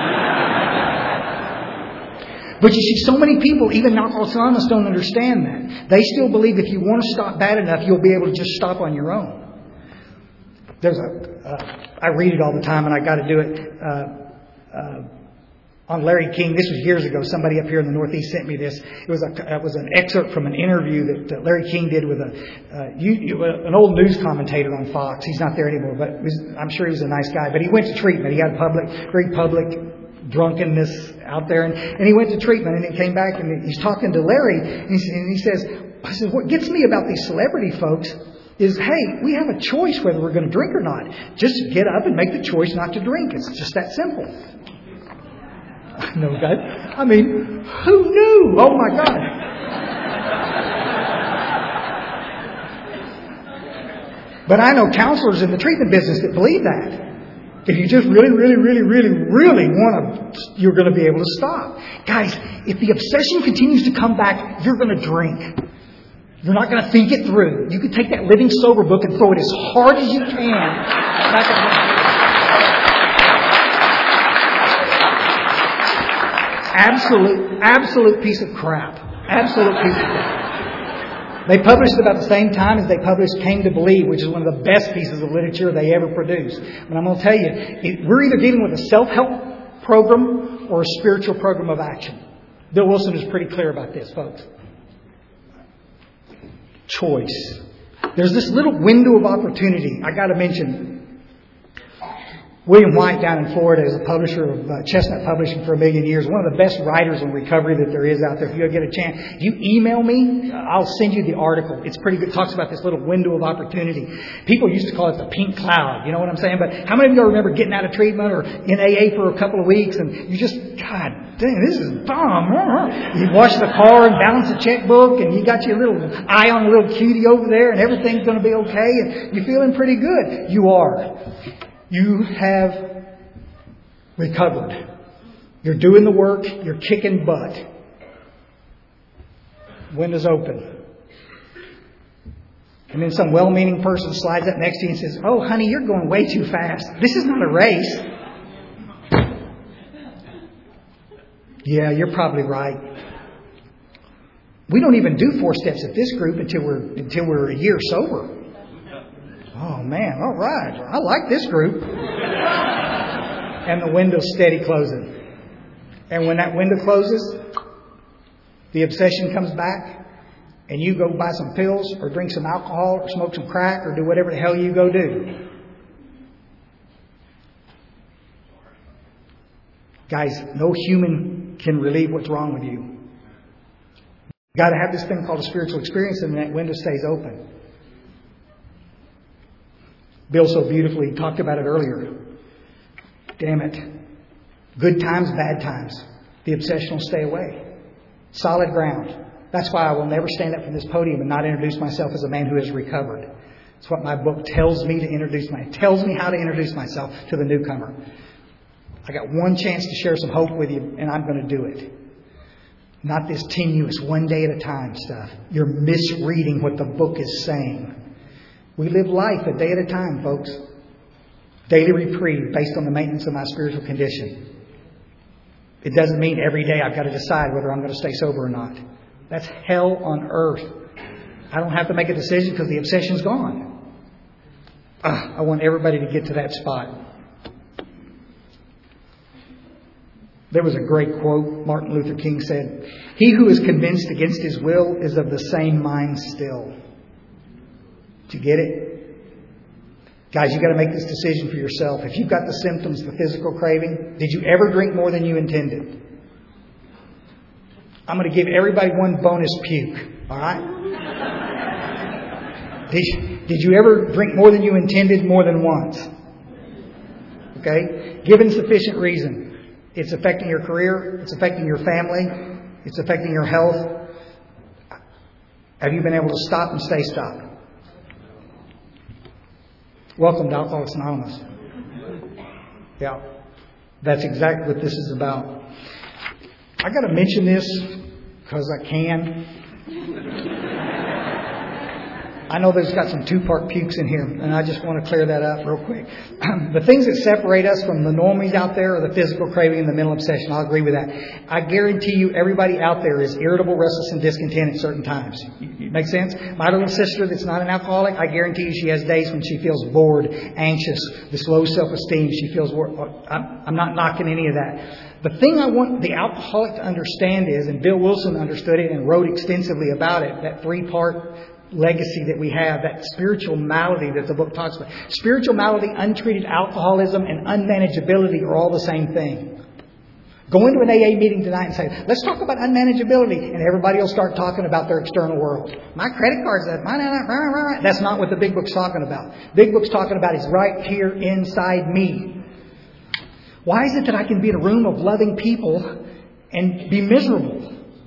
but you see, so many people, even Alcoholics Anonymous, don't understand that. They still believe if you want to stop bad enough, you'll be able to just stop on your own. There's a, uh, I read it all the time, and I got to do it. Uh, uh, on Larry King, this was years ago. Somebody up here in the Northeast sent me this. It was a, it was an excerpt from an interview that uh, Larry King did with a uh, you, you, an old news commentator on Fox. He's not there anymore, but it was, I'm sure he was a nice guy. But he went to treatment. He had public, very public drunkenness out there, and, and he went to treatment, and he came back, and he's talking to Larry, and he, and he says, I said, what gets me about these celebrity folks is, hey, we have a choice whether we're going to drink or not. Just get up and make the choice not to drink. It's just that simple. No, God. I mean, who knew? Oh, my God. But I know counselors in the treatment business that believe that. If you just really, really, really, really, really want to, you're going to be able to stop. Guys, if the obsession continues to come back, you're going to drink. You're not going to think it through. You could take that Living Sober book and throw it as hard as you can. Absolute, absolute piece of crap. Absolute piece of crap. They published about the same time as they published Came to Believe, which is one of the best pieces of literature they ever produced. But I'm going to tell you, it, we're either dealing with a self-help program or a spiritual program of action. Bill Wilson is pretty clear about this, folks. Choice. There's this little window of opportunity. I got to mention William White down in Florida is a publisher of uh, Chestnut Publishing for a million years. One of the best writers on recovery that there is out there. If you get a chance, if you email me, I'll send you the article. It's pretty good. It talks about this little window of opportunity. People used to call it the pink cloud. You know what I'm saying? But how many of you remember getting out of treatment or in A A for a couple of weeks and you just, God dang, this is bomb. You wash the car and balance the checkbook and you got your little eye on a little cutie over there and everything's going to be okay and you're feeling pretty good. You are. You have recovered. You're doing the work. You're kicking butt. Window's open. And then some well-meaning person slides up next to you and says, oh, honey, you're going way too fast. This is not a race. Yeah, you're probably right. We don't even do four steps at this group until we're until we're a year sober. Oh, man, all right. I like this group. And the window's steady closing. And when that window closes, the obsession comes back, and you go buy some pills or drink some alcohol or smoke some crack or do whatever the hell you go do. Guys, no human can relieve what's wrong with you. You've got to have this thing called a spiritual experience, and that window stays open. Bill so beautifully talked about it earlier. Damn it. Good times, bad times. The obsession will stay away. Solid ground. That's why I will never stand up from this podium and not introduce myself as a man who has recovered. It's what my book tells me to introduce myself. It tells me how to introduce myself to the newcomer. I got one chance to share some hope with you, and I'm going to do it. Not this tenuous one day at a time stuff. You're misreading what the book is saying. We live life a day at a time, folks. Daily reprieve based on the maintenance of my spiritual condition. It doesn't mean every day I've got to decide whether I'm going to stay sober or not. That's hell on earth. I don't have to make a decision because the obsession's gone. Uh, I want everybody to get to that spot. There was a great quote Martin Luther King said, "He who is convinced against his will is of the same mind still." Did you get it? Guys, you've got to make this decision for yourself. If you've got the symptoms, the physical craving, did you ever drink more than you intended? I'm going to give everybody one bonus puke. All right? Did you, did you ever drink more than you intended more than once? Okay? Given sufficient reason. It's affecting your career. It's affecting your family. It's affecting your health. Have you been able to stop and stay stopped? Welcome to Alcoholics Anonymous. Yeah. That's exactly what this is about. I got to mention this because I can. I know there's got some two-part pukes in here, and I just want to clear that up real quick. The things that separate us from the normies out there are the physical craving and the mental obsession. I'll agree with that. I guarantee you everybody out there is irritable, restless, and discontent at certain times. Make sense? My little sister that's not an alcoholic, I guarantee you she has days when she feels bored, anxious, this low self-esteem. She feels... I'm, I'm not knocking any of that. The thing I want the alcoholic to understand is, and Bill Wilson understood it and wrote extensively about it, that three-part legacy that we have, that spiritual malady that the book talks about. Spiritual malady, untreated alcoholism, and unmanageability are all the same thing. Go into an A A meeting tonight and say, let's talk about unmanageability, and everybody will start talking about their external world. My credit card's that. That's not what the big book's talking about. Big book's talking about is right here inside me. Why is it that I can be in a room of loving people and be miserable?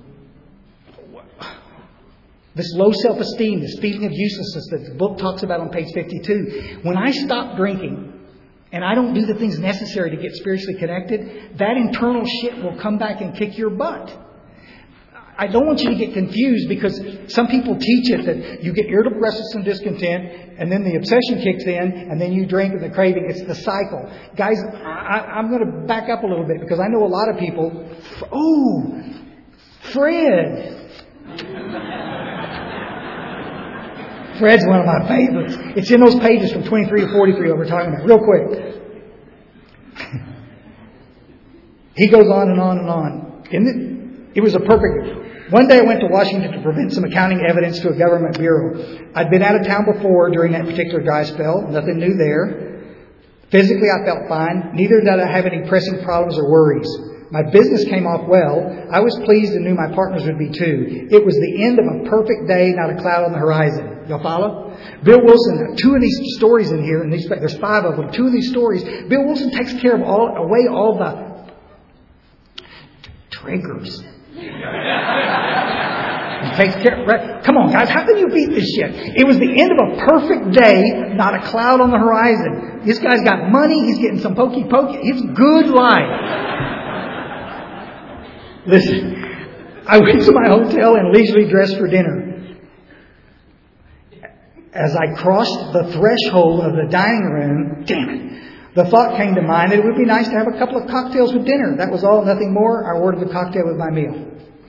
This low self-esteem, this feeling of uselessness that the book talks about on page fifty-two. When I stop drinking and I don't do the things necessary to get spiritually connected, that internal shit will come back and kick your butt. I don't want you to get confused because some people teach it that you get irritable, restless, and discontent, and then the obsession kicks in, and then you drink and the craving. It's the cycle. Guys, I, I'm going to back up a little bit because I know a lot of people. Oh, Fred. Fred's one of my favorites. It's in those pages from twenty-three to forty-three that we're talking about. Real quick. He goes on and on and on. Isn't it? It was a perfect... One day I went to Washington to present some accounting evidence to a government bureau. I'd been out of town before during that particular dry spell. Nothing new there. Physically, I felt fine. Neither did I have any pressing problems or worries. My business came off well. I was pleased and knew my partners would be too. It was the end of a perfect day, not a cloud on the horizon. Y'all follow? Bill Wilson, two of these stories in here, and these, there's five of them, two of these stories, Bill Wilson takes care of all, away all the triggers. He takes care, right? Come on, guys, how can you beat this shit? It was the end of a perfect day, not a cloud on the horizon. This guy's got money, he's getting some pokey pokey. It's good life. Listen, I went to my hotel and leisurely dressed for dinner. As I crossed the threshold of the dining room, damn it, the thought came to mind that it would be nice to have a couple of cocktails with dinner. That was all, nothing more. I ordered the cocktail with my meal.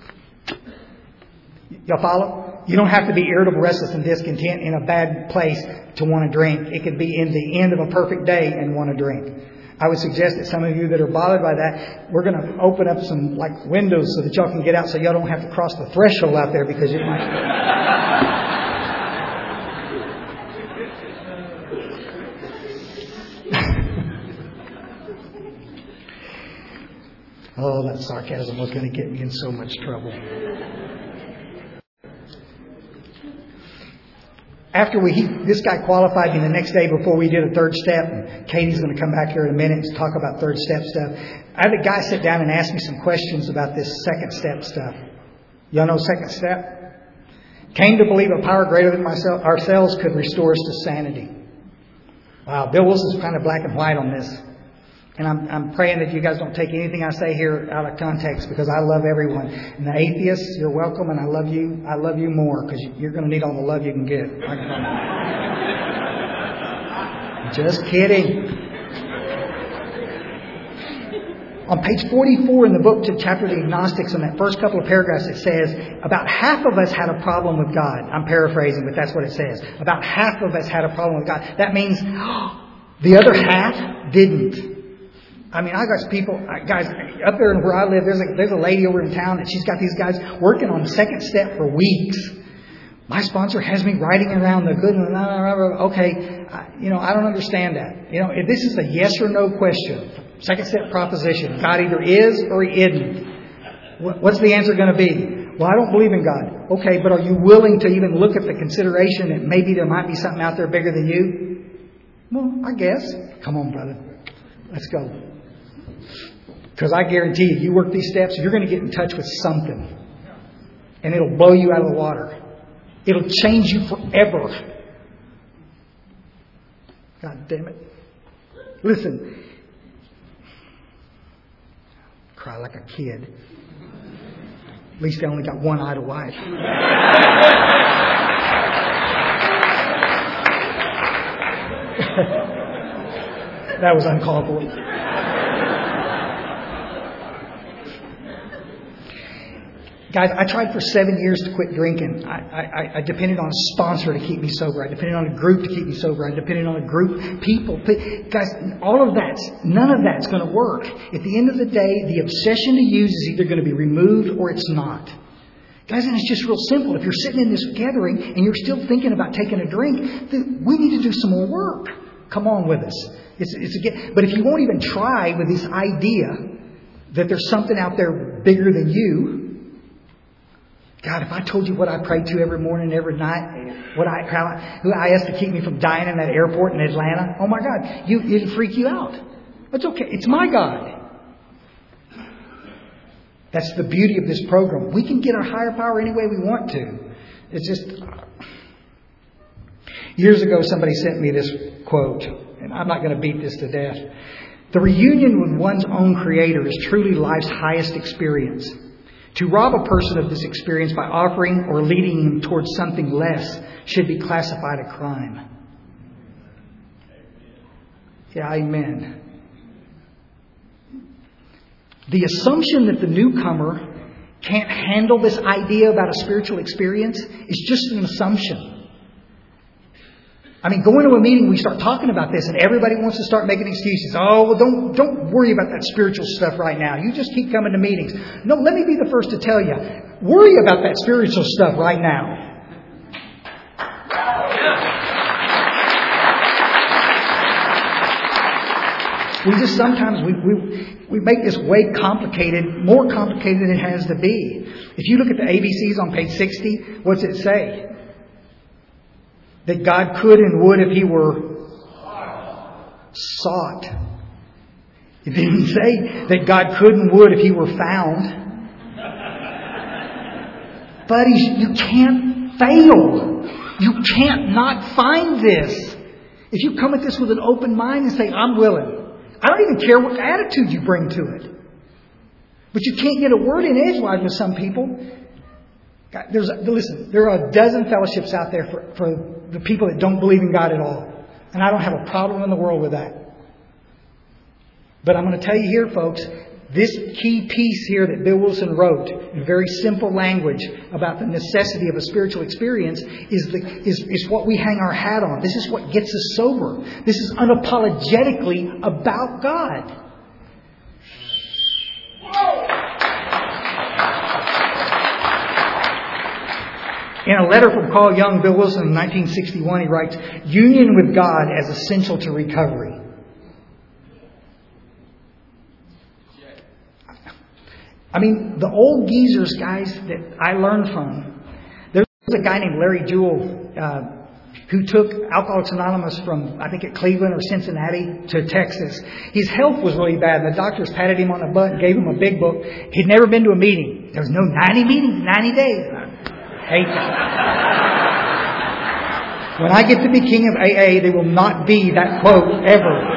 Y'all follow? You don't have to be irritable, restless, and discontent in a bad place to want to drink. It could be in the end of a perfect day and want to drink. I would suggest that some of you that are bothered by that, we're going to open up some like windows so that y'all can get out, so y'all don't have to cross the threshold out there because it might. Oh, that sarcasm was going to get me in so much trouble. After we, he, this guy qualified me the next day before we did a third step. And Katie's going to come back here in a minute to talk about third step stuff. I had a guy sit down and ask me some questions about this second step stuff. Y'all know second step? Came to believe a power greater than myself, ourselves could restore us to sanity. Wow, Bill Wilson's kind of black and white on this. And I'm, I'm praying that you guys don't take anything I say here out of context, because I love everyone. And the atheists, you're welcome, and I love you. I love you more because you're going to need all the love you can get. Just kidding. On page forty-four in the book, to chapter the Agnostics, in that first couple of paragraphs, it says about half of us had a problem with God. I'm paraphrasing, but that's what it says. About half of us had a problem with God. That means the other half didn't. I mean, I got people, guys, up there where I live, there's a, there's a lady over in town that she's got these guys working on the second step for weeks. My sponsor has me writing around the good and okay, you know, I don't understand that. You know, if this is a yes or no question, second step proposition, God either is or He isn't. What's the answer going to be? Well, I don't believe in God. Okay, but are you willing to even look at the consideration that maybe there might be something out there bigger than you? Well, I guess. Come on, brother. Let's go. Because I guarantee you, you work these steps, you're going to get in touch with something. And it'll blow you out of the water. It'll change you forever. God damn it. Listen. Cry like a kid. At least I only got one eye to wipe. That was uncalled for. Guys, I tried for seven years to quit drinking. I, I, I depended on a sponsor to keep me sober. I depended on a group to keep me sober. I depended on a group, people. Guys, all of that, none of that's going to work. At the end of the day, the obsession to use is either going to be removed or it's not. Guys, and it's just real simple. If you're sitting in this gathering and you're still thinking about taking a drink, then we need to do some more work. Come on with us. It's, it's a, but if you won't even try with this idea that there's something out there bigger than you, God, if I told you what I prayed to every morning, every night, what I, how I, who I asked to keep me from dying in that airport in Atlanta, oh my God, you, it'd freak you out. It's okay. It's my God. That's the beauty of this program. We can get our higher power any way we want to. It's just... Years ago, somebody sent me this quote, and I'm not going to beat this to death. The reunion with one's own Creator is truly life's highest experience. To rob a person of this experience by offering or leading him towards something less should be classified a crime. Yeah, amen. The assumption that the newcomer can't handle this idea about a spiritual experience is just an assumption. I mean, going to a meeting, we start talking about this, and everybody wants to start making excuses. Oh, well, don't don't worry about that spiritual stuff right now. You just keep coming to meetings. No, let me be the first to tell you. Worry about that spiritual stuff right now. We just sometimes we, we we make this way complicated, more complicated than it has to be. If you look at the A B Cs on page sixty, what's it say? That God could and would if He were sought. It didn't say that God could and would if He were found. Buddies, you can't fail. You can't not find this. If you come at this with an open mind and say, I'm willing. I don't even care what attitude you bring to it. But you can't get a word in edgewise with some people. God, there's a, listen, there are a dozen fellowships out there for, for the people that don't believe in God at all. And I don't have a problem in the world with that. But I'm going to tell you here, folks, This key piece here that Bill Wilson wrote in very simple language about the necessity of a spiritual experience is, the, is, is what we hang our hat on. This is what gets us sober. This is unapologetically about God. In a letter from Carl Jung, Bill Wilson in nineteen sixty-one, he writes, "Union with God as essential to recovery." I mean, the old geezers, guys, that I learned from. There was a guy named Larry Jewell uh, who took Alcoholics Anonymous from, I think, at Cleveland or Cincinnati to Texas. His health was really bad, and the doctors patted him on the butt and gave him a big book. He'd never been to a meeting. There was no ninety meetings, ninety days. I hate that. When I get to be king of A A, there will not be that quote ever.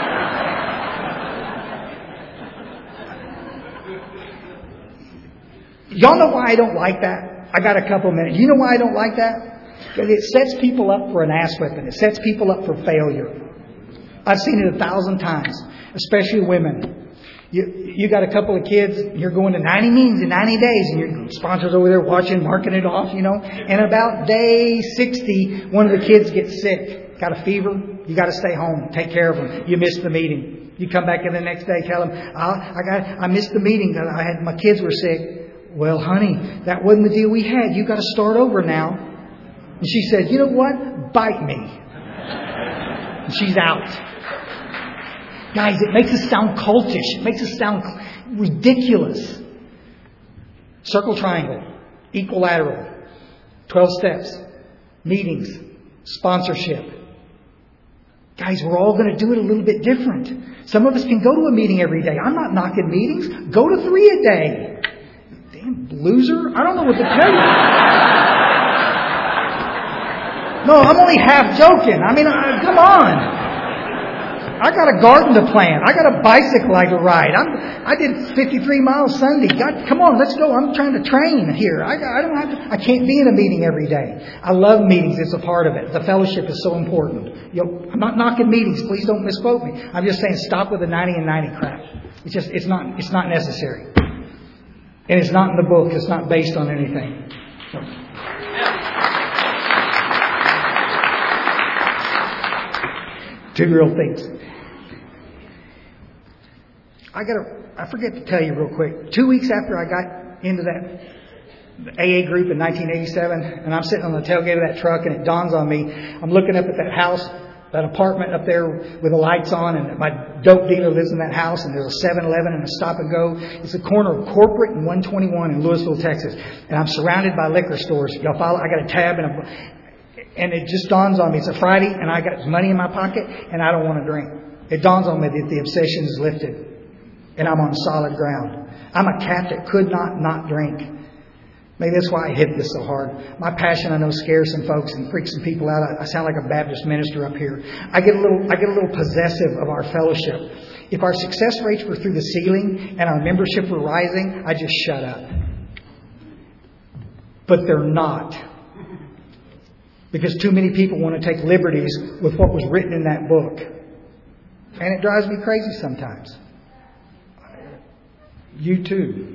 Y'all know why I don't like that? I got a couple of minutes. You know why I don't like that? Because it sets people up for an ass whipping. It sets people up for failure. I've seen it a thousand times, especially women. You you got a couple of kids, you're going to ninety meetings in ninety days, and your sponsor's over there watching, marking it off, you know. And about day sixty, one of the kids gets sick. Got a fever? You got to stay home. Take care of them. You missed the meeting. You come back in the next day, tell them, I, I got, I missed the meeting. I had my kids were sick. Well, honey, that wasn't the deal we had. You got to start over now. And she said, you know what? Bite me. And she's out. Guys, it makes us sound cultish. It makes us sound ridiculous. Circle triangle. Equilateral. twelve steps. Meetings. Sponsorship. Guys, we're all going to do it a little bit different. Some of us can go to a meeting every day. I'm not knocking meetings. Go to three a day. Loser? I don't know what to tell you. No, I'm only half joking. I mean, uh, come on. I got a garden to plant. I got a bicycle I can ride. I'm, I did fifty-three miles Sunday. God, come on, let's go. I'm trying to train here. I, I don't have to, I can't be in a meeting every day. I love meetings. It's a part of it. The fellowship is so important. You know, I'm not knocking meetings. Please don't misquote me. I'm just saying stop with the ninety and ninety crap. It's just, it's not, it's not necessary. And it's not in the book. It's not based on anything. So. Two real things. I got to, I forget to tell you real quick. Two weeks after I got into that A A group in nineteen eighty-seven, and I'm sitting on the tailgate of that truck, and it dawns on me, I'm looking up at that house, that apartment up there with the lights on, and my dope dealer lives in that house, and there's a seven eleven and a Stop and Go. It's the corner of Corporate and one twenty-one in Louisville, Texas. And I'm surrounded by liquor stores. Y'all follow? I got a tab and a, and it just dawns on me. It's a Friday, and I got money in my pocket, and I don't want to drink. It dawns on me that the obsession is lifted, and I'm on solid ground. I'm a cat that could not not drink. Maybe that's why I hit this so hard. My passion, I know, scares some folks and freaks some people out. I sound like a Baptist minister up here. I get a little, I get a little possessive of our fellowship. If our success rates were through the ceiling and our membership were rising, I just shut up. But they're not, because too many people want to take liberties with what was written in that book, and it drives me crazy sometimes. You too.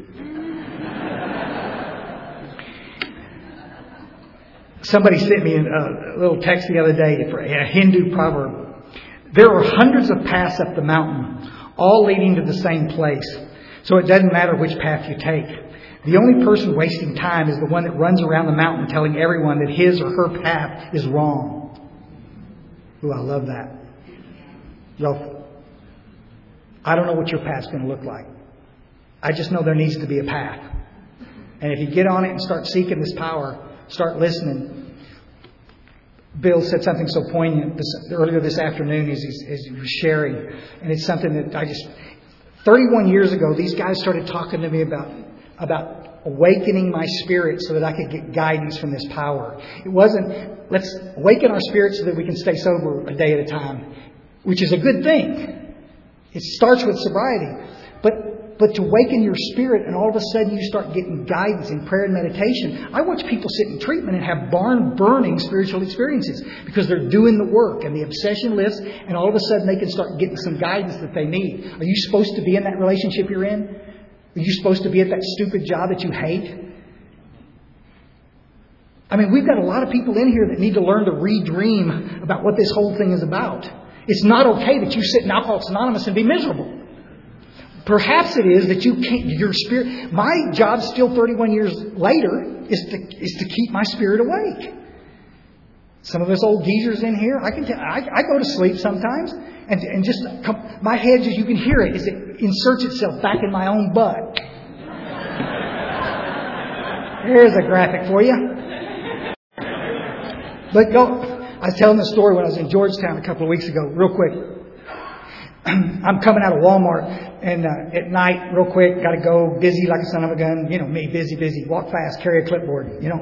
Somebody sent me a little text the other day for a Hindu proverb. There are hundreds of paths up the mountain, all leading to the same place. So it doesn't matter which path you take. The only person wasting time is the one that runs around the mountain telling everyone that his or her path is wrong. Ooh, I love that. Y'all, I don't know what your path's going to look like. I just know there needs to be a path. And if you get on it and start seeking this power, start listening. Bill said something so poignant this, earlier this afternoon as, as he was sharing. And it's something that I just... thirty-one years ago, these guys started talking to me about, about awakening my spirit so that I could get guidance from this power. It wasn't, let's awaken our spirit so that we can stay sober a day at a time, which is a good thing. It starts with sobriety. But but to waken your spirit and all of a sudden you start getting guidance in prayer and meditation. I watch people sit in treatment and have barn burning spiritual experiences because they're doing the work and the obsession lifts, and all of a sudden they can start getting some guidance that they need. Are you supposed to be in that relationship you're in? Are you supposed to be at that stupid job that you hate? I mean, we've got a lot of people in here that need to learn to re-dream about what this whole thing is about. It's not okay that you sit in Alcoholics Anonymous and be miserable. Perhaps it is that you can't, your spirit, my job still thirty-one years later is to, is to keep my spirit awake. Some of us old geezers in here, I can tell, I, I go to sleep sometimes and, and just, come, my head, just, you can hear it as it inserts itself back in my own butt. Here's a graphic for you. But go, I was telling the story when I was in Georgetown a couple of weeks ago, real quick. I'm coming out of Walmart and uh, at night, real quick, got to go, busy like a son of a gun. You know me, busy, busy. Walk fast, carry a clipboard. You know,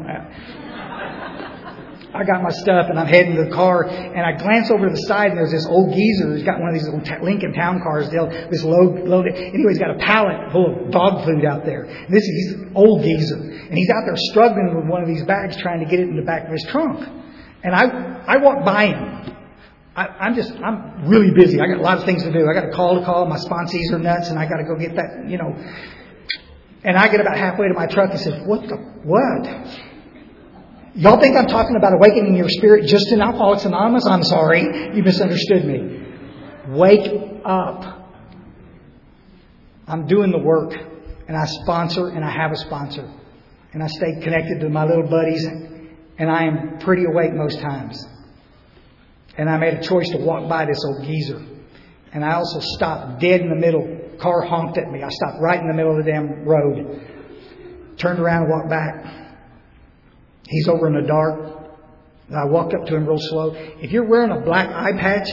I got my stuff and I'm heading to the car and I glance over to the side and there's this old geezer who's got one of these old Lincoln Town cars. This load, loaded. Anyway, he's got a pallet full of dog food out there. And this is he's an old geezer and he's out there struggling with one of these bags trying to get it in the back of his trunk. And I, I walk by him. I, I'm just, I'm really busy. I got a lot of things to do. I got a call to call. My sponsees are nuts and I got to go get that, you know. And I get about halfway to my truck and says, what the, what? Y'all think I'm talking about awakening your spirit just in Alcoholics Anonymous? I'm sorry. You misunderstood me. Wake up. I'm doing the work. And I sponsor and I have a sponsor. And I stay connected to my little buddies. And I am pretty awake most times. And I made a choice to walk by this old geezer. And I also stopped dead in the middle. Car honked at me. I stopped right in the middle of the damn road. Turned around and walked back. He's over in the dark. And I walked up to him real slow. If you're wearing a black eye patch...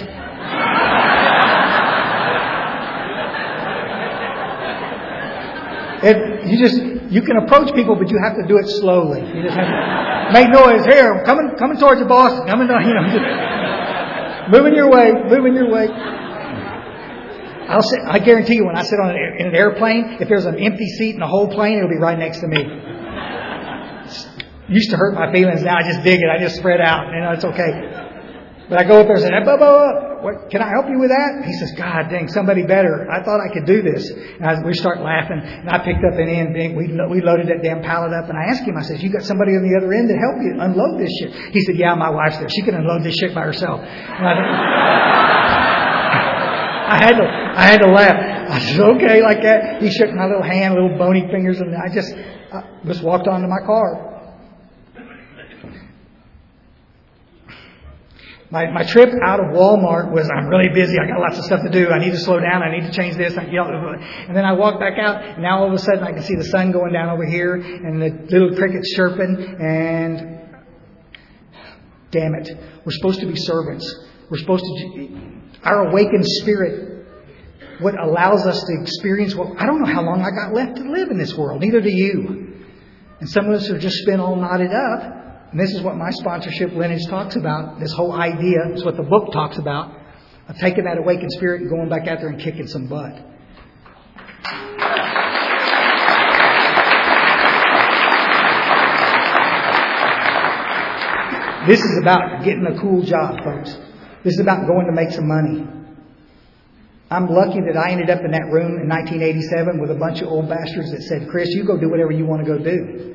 it, you just... You can approach people, but you have to do it slowly. You just have to make noise. Here, I'm coming, coming towards you, boss. Coming down, you know, just moving your way, moving your way. I'll sit, I guarantee you, when I sit on an, in an airplane, if there's an empty seat in the whole plane, it'll be right next to me. It used to hurt my feelings. Now I just dig it. I just spread out. You know, it's okay. But I go up there and say, up, up, up. What, can I help you with that? He says, God dang, somebody better. I thought I could do this. And I, we start laughing. And I picked up an end. We, we loaded that damn pallet up. And I asked him, I said, you got somebody on the other end to help you unload this shit? He said, yeah, my wife's there. She can unload this shit by herself. And I, I had to, I had to laugh. I said, okay, like that. He shook my little hand, little bony fingers. And I just, I just walked on to my car. My my trip out of Walmart was, I'm really busy. I got lots of stuff to do. I need to slow down. I need to change this. And then I walked back out. And now all of a sudden I can see the sun going down over here and the little crickets chirping. And damn it, we're supposed to be servants. We're supposed to, our awakened spirit, what allows us to experience, well, I don't know how long I got left to live in this world. Neither do you. And some of us are just spent all knotted up. And this is what my sponsorship lineage talks about. This whole idea is what the book talks about, of taking that awakened spirit and going back out there and kicking some butt. This is about getting a cool job, folks. This is about going to make some money. I'm lucky that I ended up in that room in nineteen eighty-seven with a bunch of old bastards that said, Chris, you go do whatever you want to go do.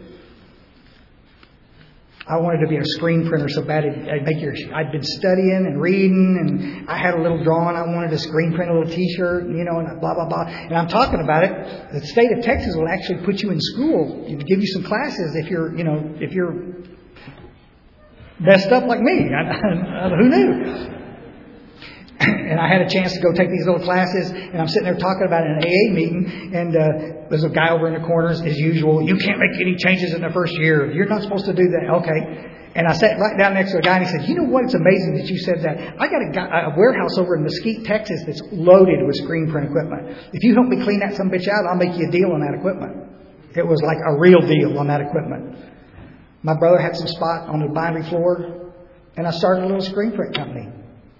I wanted to be a screen printer so bad I'd make your. I'd been studying and reading, and I had a little drawing. I wanted to screen print a little T-shirt, you know, and blah blah blah. And I'm talking about it. The state of Texas will actually put you in school, give you some classes if you're, you know, if you're messed up like me. I, I, who knew? And I had a chance to go take these little classes, and I'm sitting there talking about it in an A A meeting, and uh, there's a guy over in the corners, as usual. You can't make any changes in the first year. You're not supposed to do that. Okay. And I sat right down next to a guy, and he said, you know what? It's amazing that you said that. I got a, guy, a warehouse over in Mesquite, Texas that's loaded with screen print equipment. If you help me clean that some bitch out, I'll make you a deal on that equipment. It was like a real deal on that equipment. My brother had some spot on the bindery floor, and I started a little screen print company.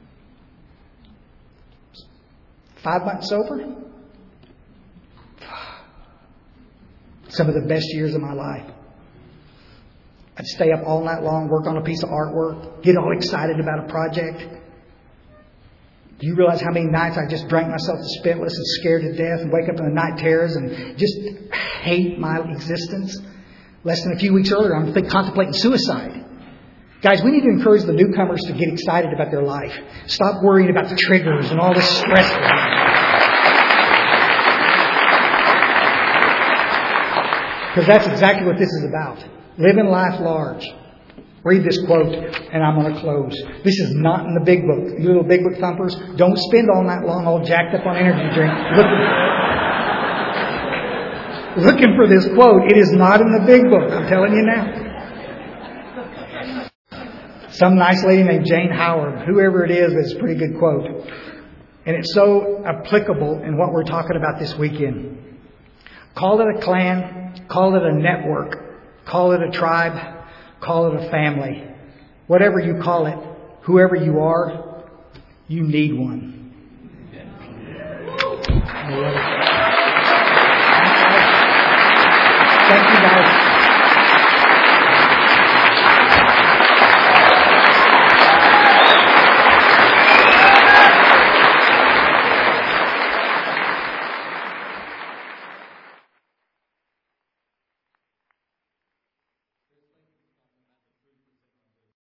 Five months sober? Some of the best years of my life. I'd stay up all night long, work on a piece of artwork, get all excited about a project. Do you realize how many nights I just drank myself to spitless and scared to death and wake up in the night terrors and just hate my existence? Less than a few weeks earlier, I'm contemplating suicide. Guys, we need to encourage the newcomers to get excited about their life. Stop worrying about the triggers and all this stress. Because that's exactly what this is about. Living life large. Read this quote, and I'm going to close. This is not in the big book. You little big book thumpers, don't spend all night long all jacked up on energy drink looking, looking for this quote. It is not in the big book. I'm telling you now. Some nice lady named Jane Howard, whoever it is, it's a pretty good quote. And it's so applicable in what we're talking about this weekend. Call it a clan, call it a network, call it a tribe, call it a family. Whatever you call it, whoever you are, you need one.